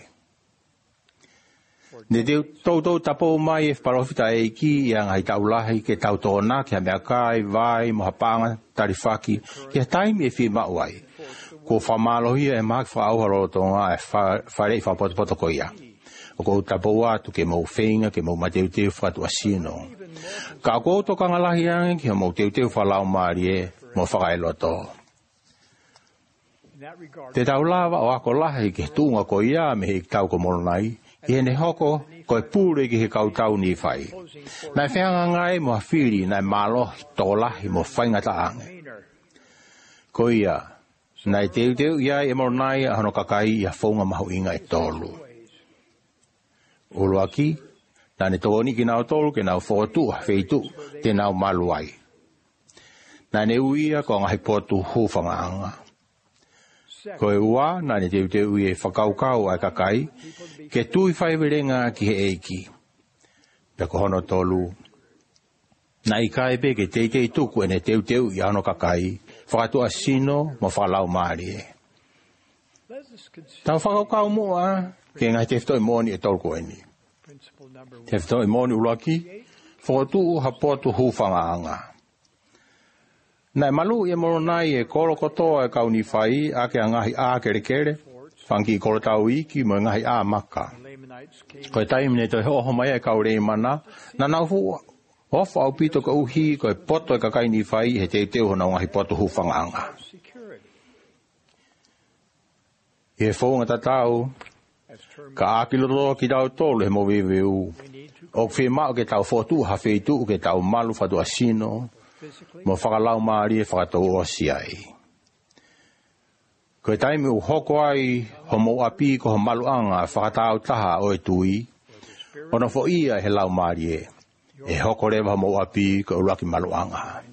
Ne teu tau tau tapo mai e wharofita e ki i angai tau lahi ke tau tōna ke ha mea kai, vai, mohapanga, tarifaki, ke ha taimi e whi mau ai. Ko whamalohia e maki whaauharo tonga e wharei whapotopoto ko ia. O ko tapo atu ke mau whenga, ke mau mateu teu whatu asino. Ka kouto ka ngalahi ange ki ha mau teu teu whalau maari e mo whakailoto. Te tau lava o ako lahi ke tunga ko ia me he tau ko moronai, i hene hoko ko e pūre ki he kau tau ni whai. Nai whenga ngai mo hawhiri nai malohi tō lahi mo whaingata ange. Ko ia, nai teu teu ia e moronai a hano kakai i a whaunga mahu inga e tolu. Ulu aki, nane tōni ki nau tolu ke nau whotu a wheitu te nau maluai. Nane uia ko ngahi potu hūwhanga anga. Ko e ua, nane teu teu i e whakaukau ai kakai, ke tui whaiwerenga ki he eiki. Pe ko hono tolu. Na i kai pe ke teitei tuku ene teu teu i ano kakai, whakatu asino mo whalau maari e. Tau whakakau mua, ke ngai te whitoi mōni e tolko eni. Te whitoi mōni ulaki, whakatu ha potu hūwhanga anga. Nai malu e moro nai e koro kotoa e kauni whai, a ke ngahi a kere kere, whanki koro tau iki, mo ngahi a maka. Koe taimi ne toi hoho mai e kaurei mana, na nau fu ofa au pito ka uhi, koe poto e ka kaini whai, he te teo hona ngahi potu hūwhanga anga. E whaunga tatau, ka akiloro ki tau tolu he mo veveu. O whi mao ke tau fotu ha wheitu ke tau malu whatu asino, mo whakalau maari e whakatau o siai. Koe taimi u hoko ai ho mo api ko ho malu anga whakatau taha o e tui, ono fo ia he lau maari e, e hoko rewa mo api ko uraki malu anga.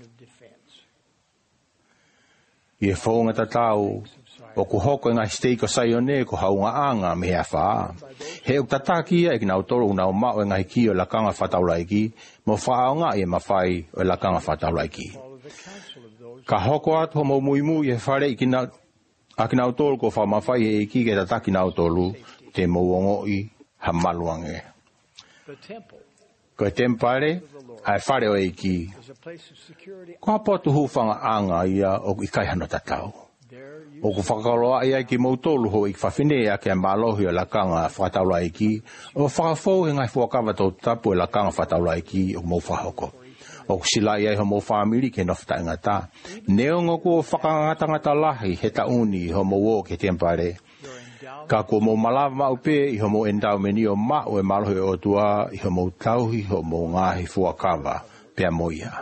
I e whaunga tatau, o ku hoko ngā stei ko saione ko haunga anga me hea whaa. He uk tatakia e ki nau toro unau mao e ngahi ki o lakanga whataulaiki, mo whaonga e mawhai o lakanga whataulaiki. Ka hoko atu ho mo mui mui e whare i ki nau, a ki nau toro ko wha mawhai e ki ke tataki nau toro, te mouongo i ha maluange. Ko e tempare, a e whare o e ki. Ko hapotu hūwhanga anga ia o i kai hano tatau. O ku whakakaroa ia ki mautolu ho i whawhinea ke malohi o lakanga whakataula iki, o whakafou he ngai whakawa tau tapu e lakanga whataula iki o mau whahoko. O ku sila ia ho mau whamiri ke nofta ingata. Neongo ku o whakangatangata lahi he tauni ho mau o ke tempare. Ka ku mau malawa maupe i ho mau endau meni o mao e malohi o tua i ho mau tauhi ho mau ngahi whakawa pia moia.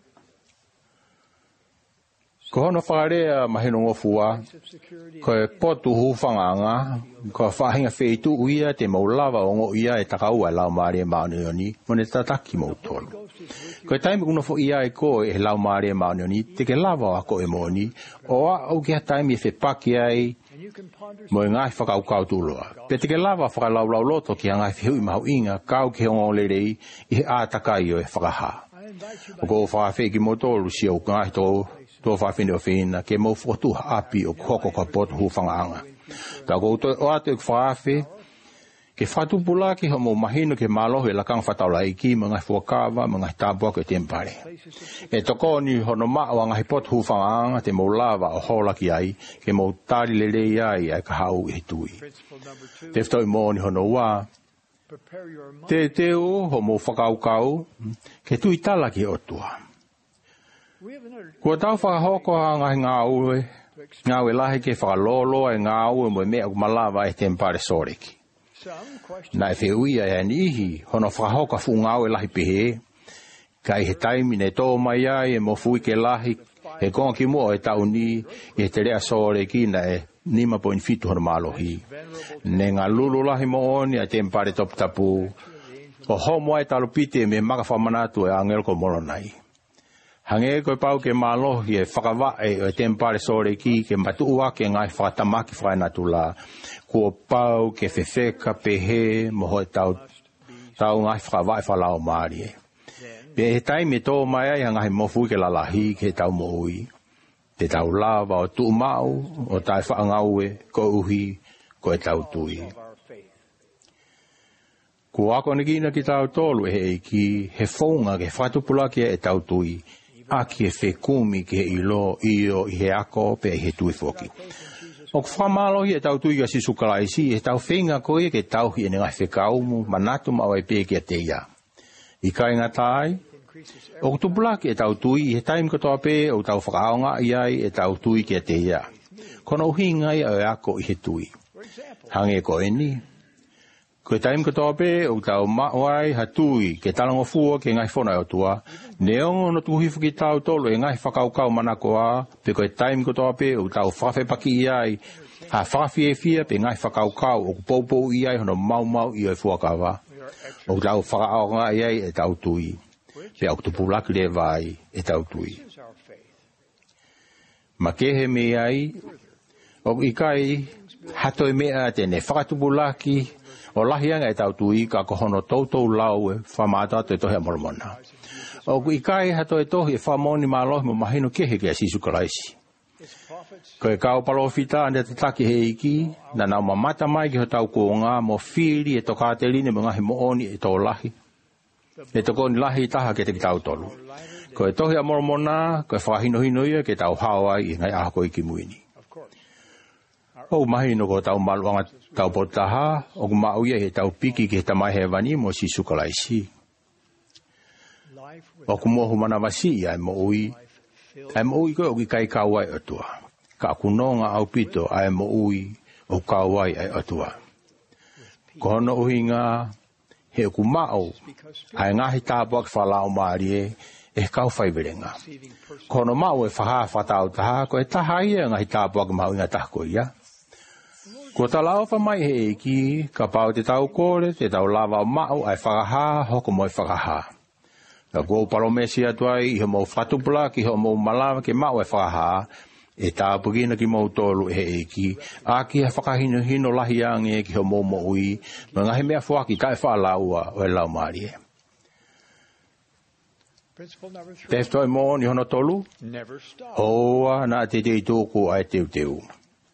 Ko hono whakarea mahino ngofua, ko e potu hūwhanganga, ko whahinga wheitu uia te maulawa o ngo ia e takaua e lau maare e maunioni, mo ne tataki mautolu. Ko e taimi kuna fo ia e ko e lau maare e maunioni, te ke lawa a ko e moni, o a au kia taimi e whepaki ai, mo e ngai whakaukau tūloa. Pe te ke lawa whakalaulau loto ki a ngai whihui mahu inga, kau ke hongo lerei, i he ātakai o e whakaha. O ko whakawheki motolu si au ngai tō, tō whawhine o whina, ke mau whotu api o koko ka potu hūwhanga anga. Tā koutou o atu e whawhi, ke whatupula ki ho mau mahino ke malohi e lakang whataula iki, mga whuakawa, mga tāpua ke tempare. E toko ni hono maa ngahi potu hūwhanga anga, te mau lava o hola ki ai, ke mau tāri lelei ai ai ka hau i he tui. Te whtau mō ni hono wā, te teo ho mau whakaukau, ke tui tala ki otua. Kua tau whakahoko a ngahi ngā ue, ngā ue lahi ke whakalolo e ngā ue mo mea kumalawa e tempare soreki. Nā e whiuia e anihi, hono whakahoka fu ngā ue lahi pehe, kai he taimi ne tō mai ai e mo fui ke lahi, e konga ki mua e tauni, e te rea soreki na e nima point fitu hono malohi. Ne ngā lulu lahi mo oni a tempare top tapu, o homo ai talupite me maka whamanatu e angel ko moronai. Hange koe pau ke malohi e whakawae o e tempare soreki ke matua ke ngai whakatamaki whainatu la. Kua pau ke whewheka pehe moho e tau, tau ngai whakawae whalao maari e. Pe he taimi tō mai ai hangahi mofu ke lalahi ke tau mo ui. Te tau lava o tu mau o tai whaangau e ko uhi ko e tau tui. Kua ako nikina ki tau tolu e he ki he whaunga ke whatupula ki e tau tui. Aki e whekumi ki he ilo io i he ako pe he tui foki. O whamalohi e tau tui ka sisu kalaisi, e tau whenga koe ke tau hi e ngai whekaumu, manatu mau e pe ki a te ia. I kai ngā tai, o kutupulaki e tau tui, he taim katoa pe o tau whakaonga i ai e tau tui ki a te ia. Kono uhi ngai a e ako i he tui. Hange ko eni. Koe taim katoa pe o tau maoai ha tui ke talango fua ke ngai whona o tua. Neongo no tuhifu ki tau tolu e ngai whakaukau manakoa, pe koe taim katoa pe o tau whawhepaki i ai, ha whawhi e fia pe ngai whakaukau o kupoupou i ai hono mau mau i oi fuakawa. O tau whakaonga i ai e tau tui, pe au tupulaki le vai e tau tui. Ma kehe me ai, o i kai hato e mea tene whakatupulaki, o lahianga e tau tui ka kohono tautou lau e whamata te tohe amoromona. O i kai hato e tohi e whamoni malohi mo mahino kehe ke a sisu kalaisi. Ko e kau palofita ane te taki he iki, na nau mamata mai ki ho tau ko ngā mo whiri e toka te line mo ngahi mo oni e tō lahi. E toko ni lahi taha ke te ki tau tolu. Ko e tohi a moromona, ko e whahino hino ia ke tau hawai i ngai ahako iki muini. O mahi no ko tau maluanga tau potaha, o ku mau ia he tau piki ki he tamai he wani mo si sukalaisi. O ku mohu mana wasi ia e mo ui, ai mo ui koe o ki kai kauai atua. Ka kunonga au pito ai mo ui o kauai ai atua. Ko hono uhi ngā he ku mao, ai ngahi tāpua ki whalao maarie e kau whaiverenga. Ko hono mao e whaha whatau taha, ko e taha ia ngahi tāpua ki mau inga tahko ia. Ko ta lao wha mai he eki, ka pau te tau kore, te tau lava mao ai whakaha, hoko moi whakaha. Ka kou paromesi atuai, iho mou whatupula, ki ho mou malawa ke mao ai whakaha, e tāpukina ki mou tolu he eki, a ki ha whakahino hino lahi ange ki ho mou mo ui, ma ngahi mea whaki tae whaalaua o e lau maari e. Teftoi mo ni hono tolu, oa na te te tōku ai teu teu.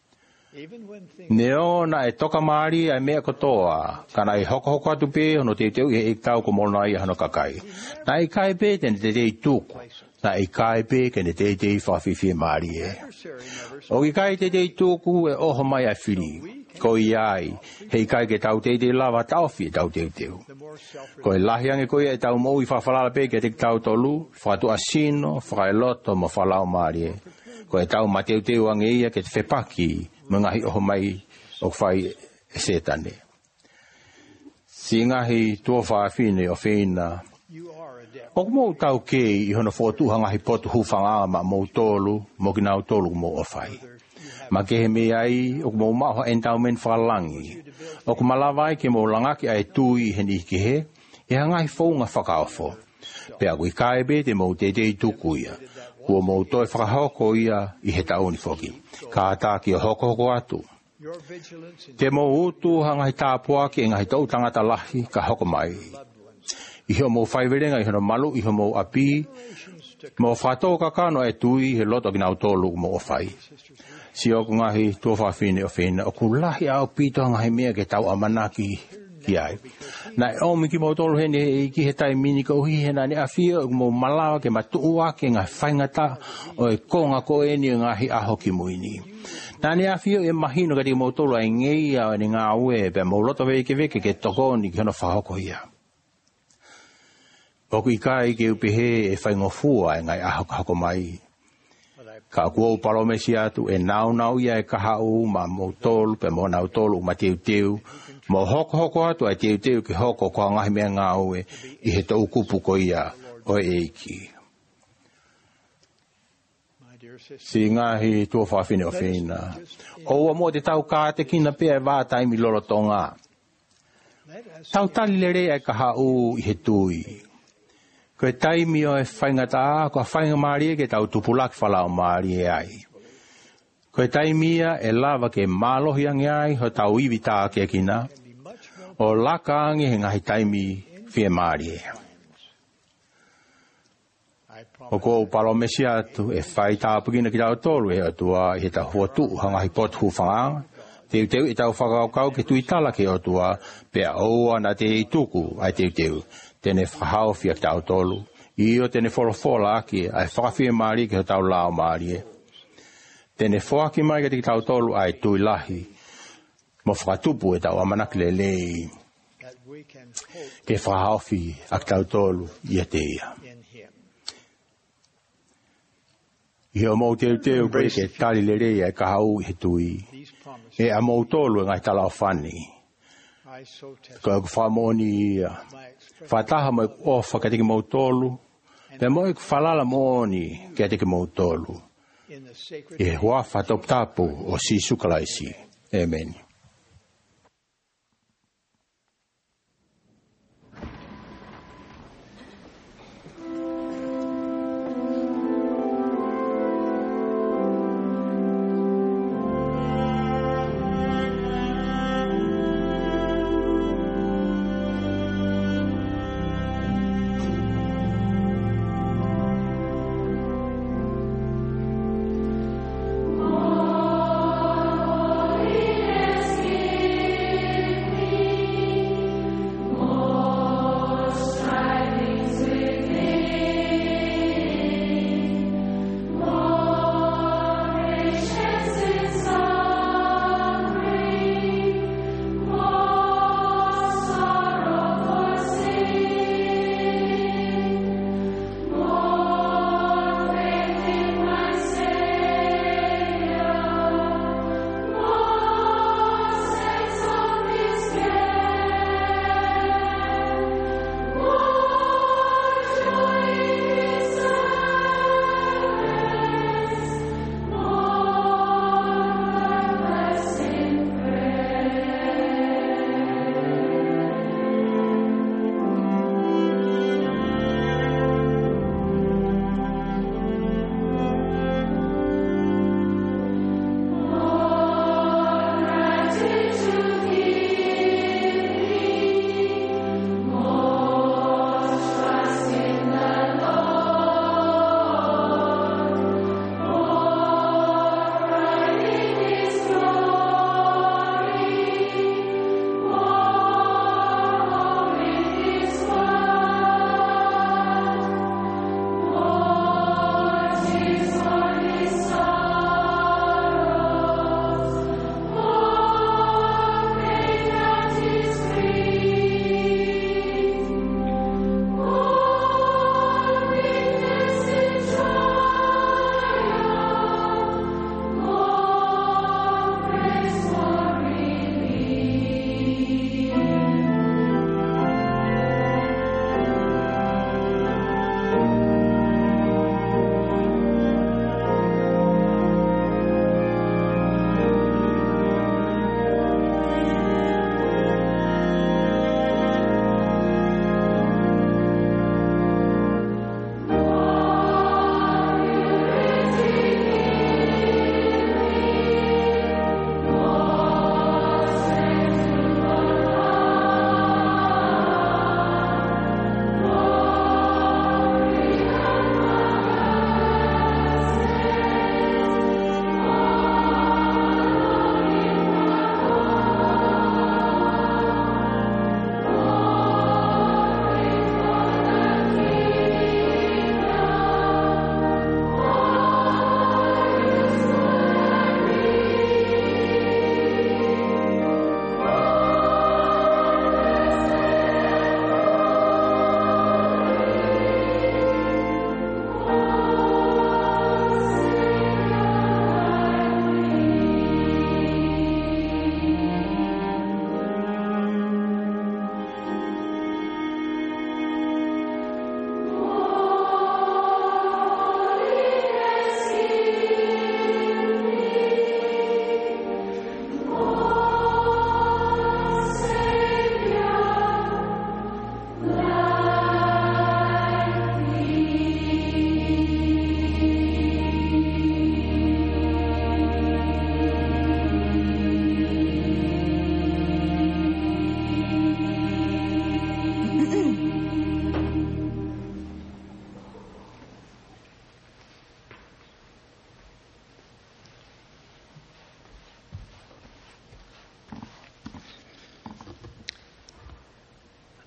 Neo na e toka maari ai mea kotoa, kana e hoko hoko atu pe, hono te teu e tau ko mono ai hano kakai. Na e kai pe tene te te tuku, na e kai pe kene te te whawhiwhi maari e. O ki kai te te tuku e oho mai ai whiri, ko i ai, hei kai ke tau te te lava tau whi tau teu teu. Ko e lahiange koe e tau mou i whawhalala pe ke te tau tolu, whatu asino, whakailoto mo whalau maari e. Ko e tau mateu teu ange ia ke te whepaki, mengahi oho mai o whai e setane. Si ngahi tua whaafine o whina. O mou tau kei i hono whotuha ngahi potu hufanga ma mou tolu, mo ki nau tolu mo o whai. Ma ke he mea ai, o mou maho endowment whalangi. O ku malawai ke mou langaki ai tui heni ki he, e hangahi whaunga whakaofo. Pea kui kaebe te mou te te tukuia. Kua mou toi whakahoko ia i he tauni whoki. Ka ata ki o hoko hoko atu. Te mou utu hangahi tāpua ki e ngahi tau tangata lahi ka hoko mai. Iho mou whaiverenga i hono malu, iho mou api, mou whatou kakano e tui he loto ki nau tolu mo o whai. Si oku ngahi tua whawhine o whina, o ku lahi au pito ngahi mea ke tau amanaki ki ai. Na e omi ki mou tolu hene e ki he tai mini ka uhi hena ne a whia o mou malawa ke matua ke ngahi whaingata o e konga ko e ni ngahi aho ki muini. Na ne a whia e mahino ka ti mou tolu ai ngei a ni ngā ue pe mou loto veke veke ke tokoni ki hono whahoko ia. O ku i kai ke upehe e whaingofua e ngai aho hako mai. Ka kua upalomesi atu e nau nau ia e kahau ma mou tolu pe mo nau tolu ma teu teu. Mo hoko hoko atu ai teu teu ki hoko ko ngahi mea ngā ue i he tau kupu ko ia o e eiki. Si ngahi tua whawhine o whina. Oua mo te tau kāte kina pia e vātaimi lolo tonga. Tau tali lere ai kahau i he tui. Ko e taimi o e whaingata, ko a whainga maari e ke tau tupulaki whalao maari e ai. Ko e taimia e lava ke mālohi ange ai, ho tau iwi tā ke kina, o laka ange he ngahi taimi whie maari e. O ko palomesi atu e whai tāpukina ki tau tolu e atua i he ta huatu hangahi potu whanganga. Teu teu i tau whakaukau ke tui tala ke atua, pea oua na te i tuku ai teu teu. Tene whahau whia ki tau tolu. I o tene wholofola aki ai whakawhia maari ki ho tau lao maari e. Tene whaki mai ki tau tolu ai tui lahi. Mo whakatupu e tau amanaki le lei. Ke whahau whia aki tau tolu i a te ia. I o mou teu teu pe ke tali le rei e kahau i he tui. E a mou tolu e ngai talau whani. Ko e ku whamoni ia. Whataha mo e ofa ka teki mou tolu. Pe mo e ku whalala mooni ka teki mou tolu. E hua whatop tapu o si sukalaisi. Amen.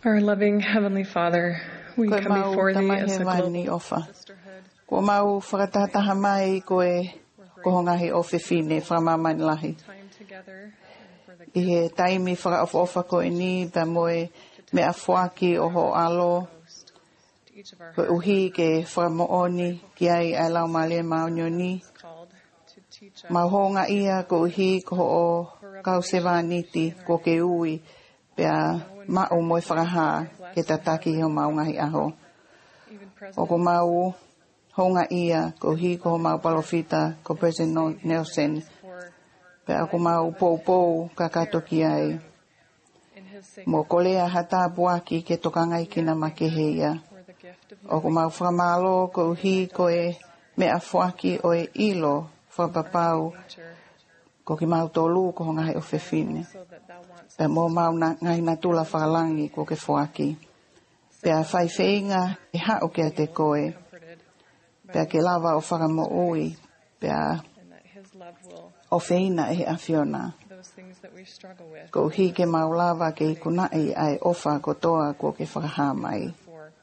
Our loving Heavenly Father, we come before Thee as a global sisterhood. Ko mau whakatataha mai koe kohongahi o whiwhine whamamani lahi. I he taimi whakaofa koe ni pa moe me a whaki o ho alo. Koe uhi ke whakamooni ki ai ai lau malia maunyo ni. Mau honga ia ko uhi ko o kausewa niti ko ke ui pea mao moe whakaha ke tataki ho maungahi aho. O ko mau honga ia ko hi ko mau palofita ko President Nelson pe ako mau pou pou kakatoki ai mo kolea hata buaki ke tokangai kina makeheia o ko mau whamalo ko hi ko e me afuaki o e ilo whapapau ko ki mau tolu ko honga hei o whewhine pe mo mau na, ngai na tula whakalangi ko ke fuaki pe a whaiwheinga e hao ke te koe pea ke lava o whakamo ui, pea o whina e a whiona. Ko hi ke mau lava ke ikunai ai ofa kotoa ko ke whakahamai.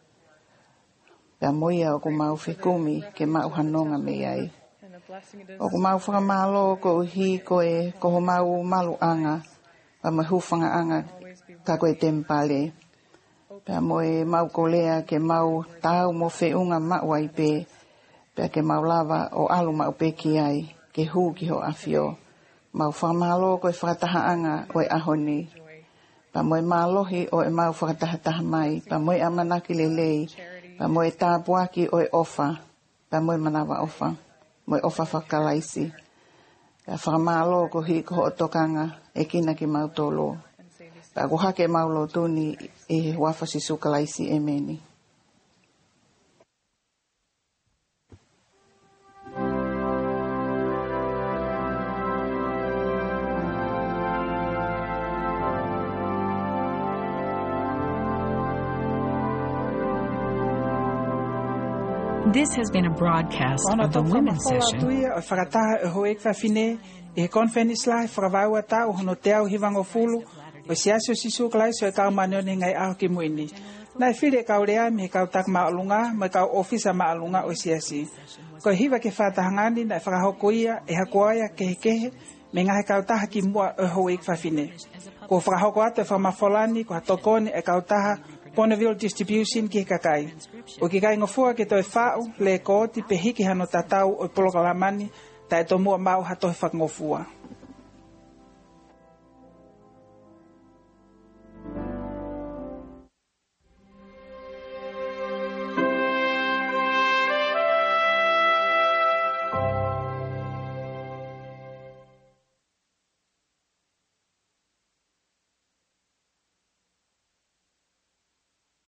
Pea moia o ko mau whikumi ke mau hanonga me ai. O ko mau whakamalo ko hi ko e ko mau malu anga, pa mai hufanga anga ka koe tempale. Pea moe mau kolea ke mau tau mo whiunga mawai pe, pea ke mau lava o alu mau peki ai, ke hu ki ho awhio. Mau whamalo koe whakatahaanga o e ahoni. Pa moe malohi o e mau whakatahataha mai, pa moe amanaki lelei, pa moe tāpuaki o e ofa, pa moe manawa ofa, moe ofa whakalaisi. Pa whamalo ko hi ko ho tokanga e kina ki mau tolo. Pa ko hake mau lo tuni e wafasi sukalaisi e meni. This has been a broadcast of the women's session. O whakataha e hoek whawhine, e he conference lai, whakawau ata o hono te au hiwango fulu, o siasi o sisu kalai so e kau maneone ngai aho ki muini. Nai whire kau rea me kau tak maalunga, me kau ofisa maalunga o siasi. Ko hiwa ke whatahangani nai whakahoko ia, e hakoaia kehe kehe, me ngahe kau taha ki mua o hoek whawhine. Ko whakahoko ata e whamawholani, ko hatokone e kau taha, Bonneville Distribution ki kakai. O ki kai ngofua ke toi whao, le kooti pe hiki hano tatau o polokalamani, tai to mua mau hatohi whakngofua.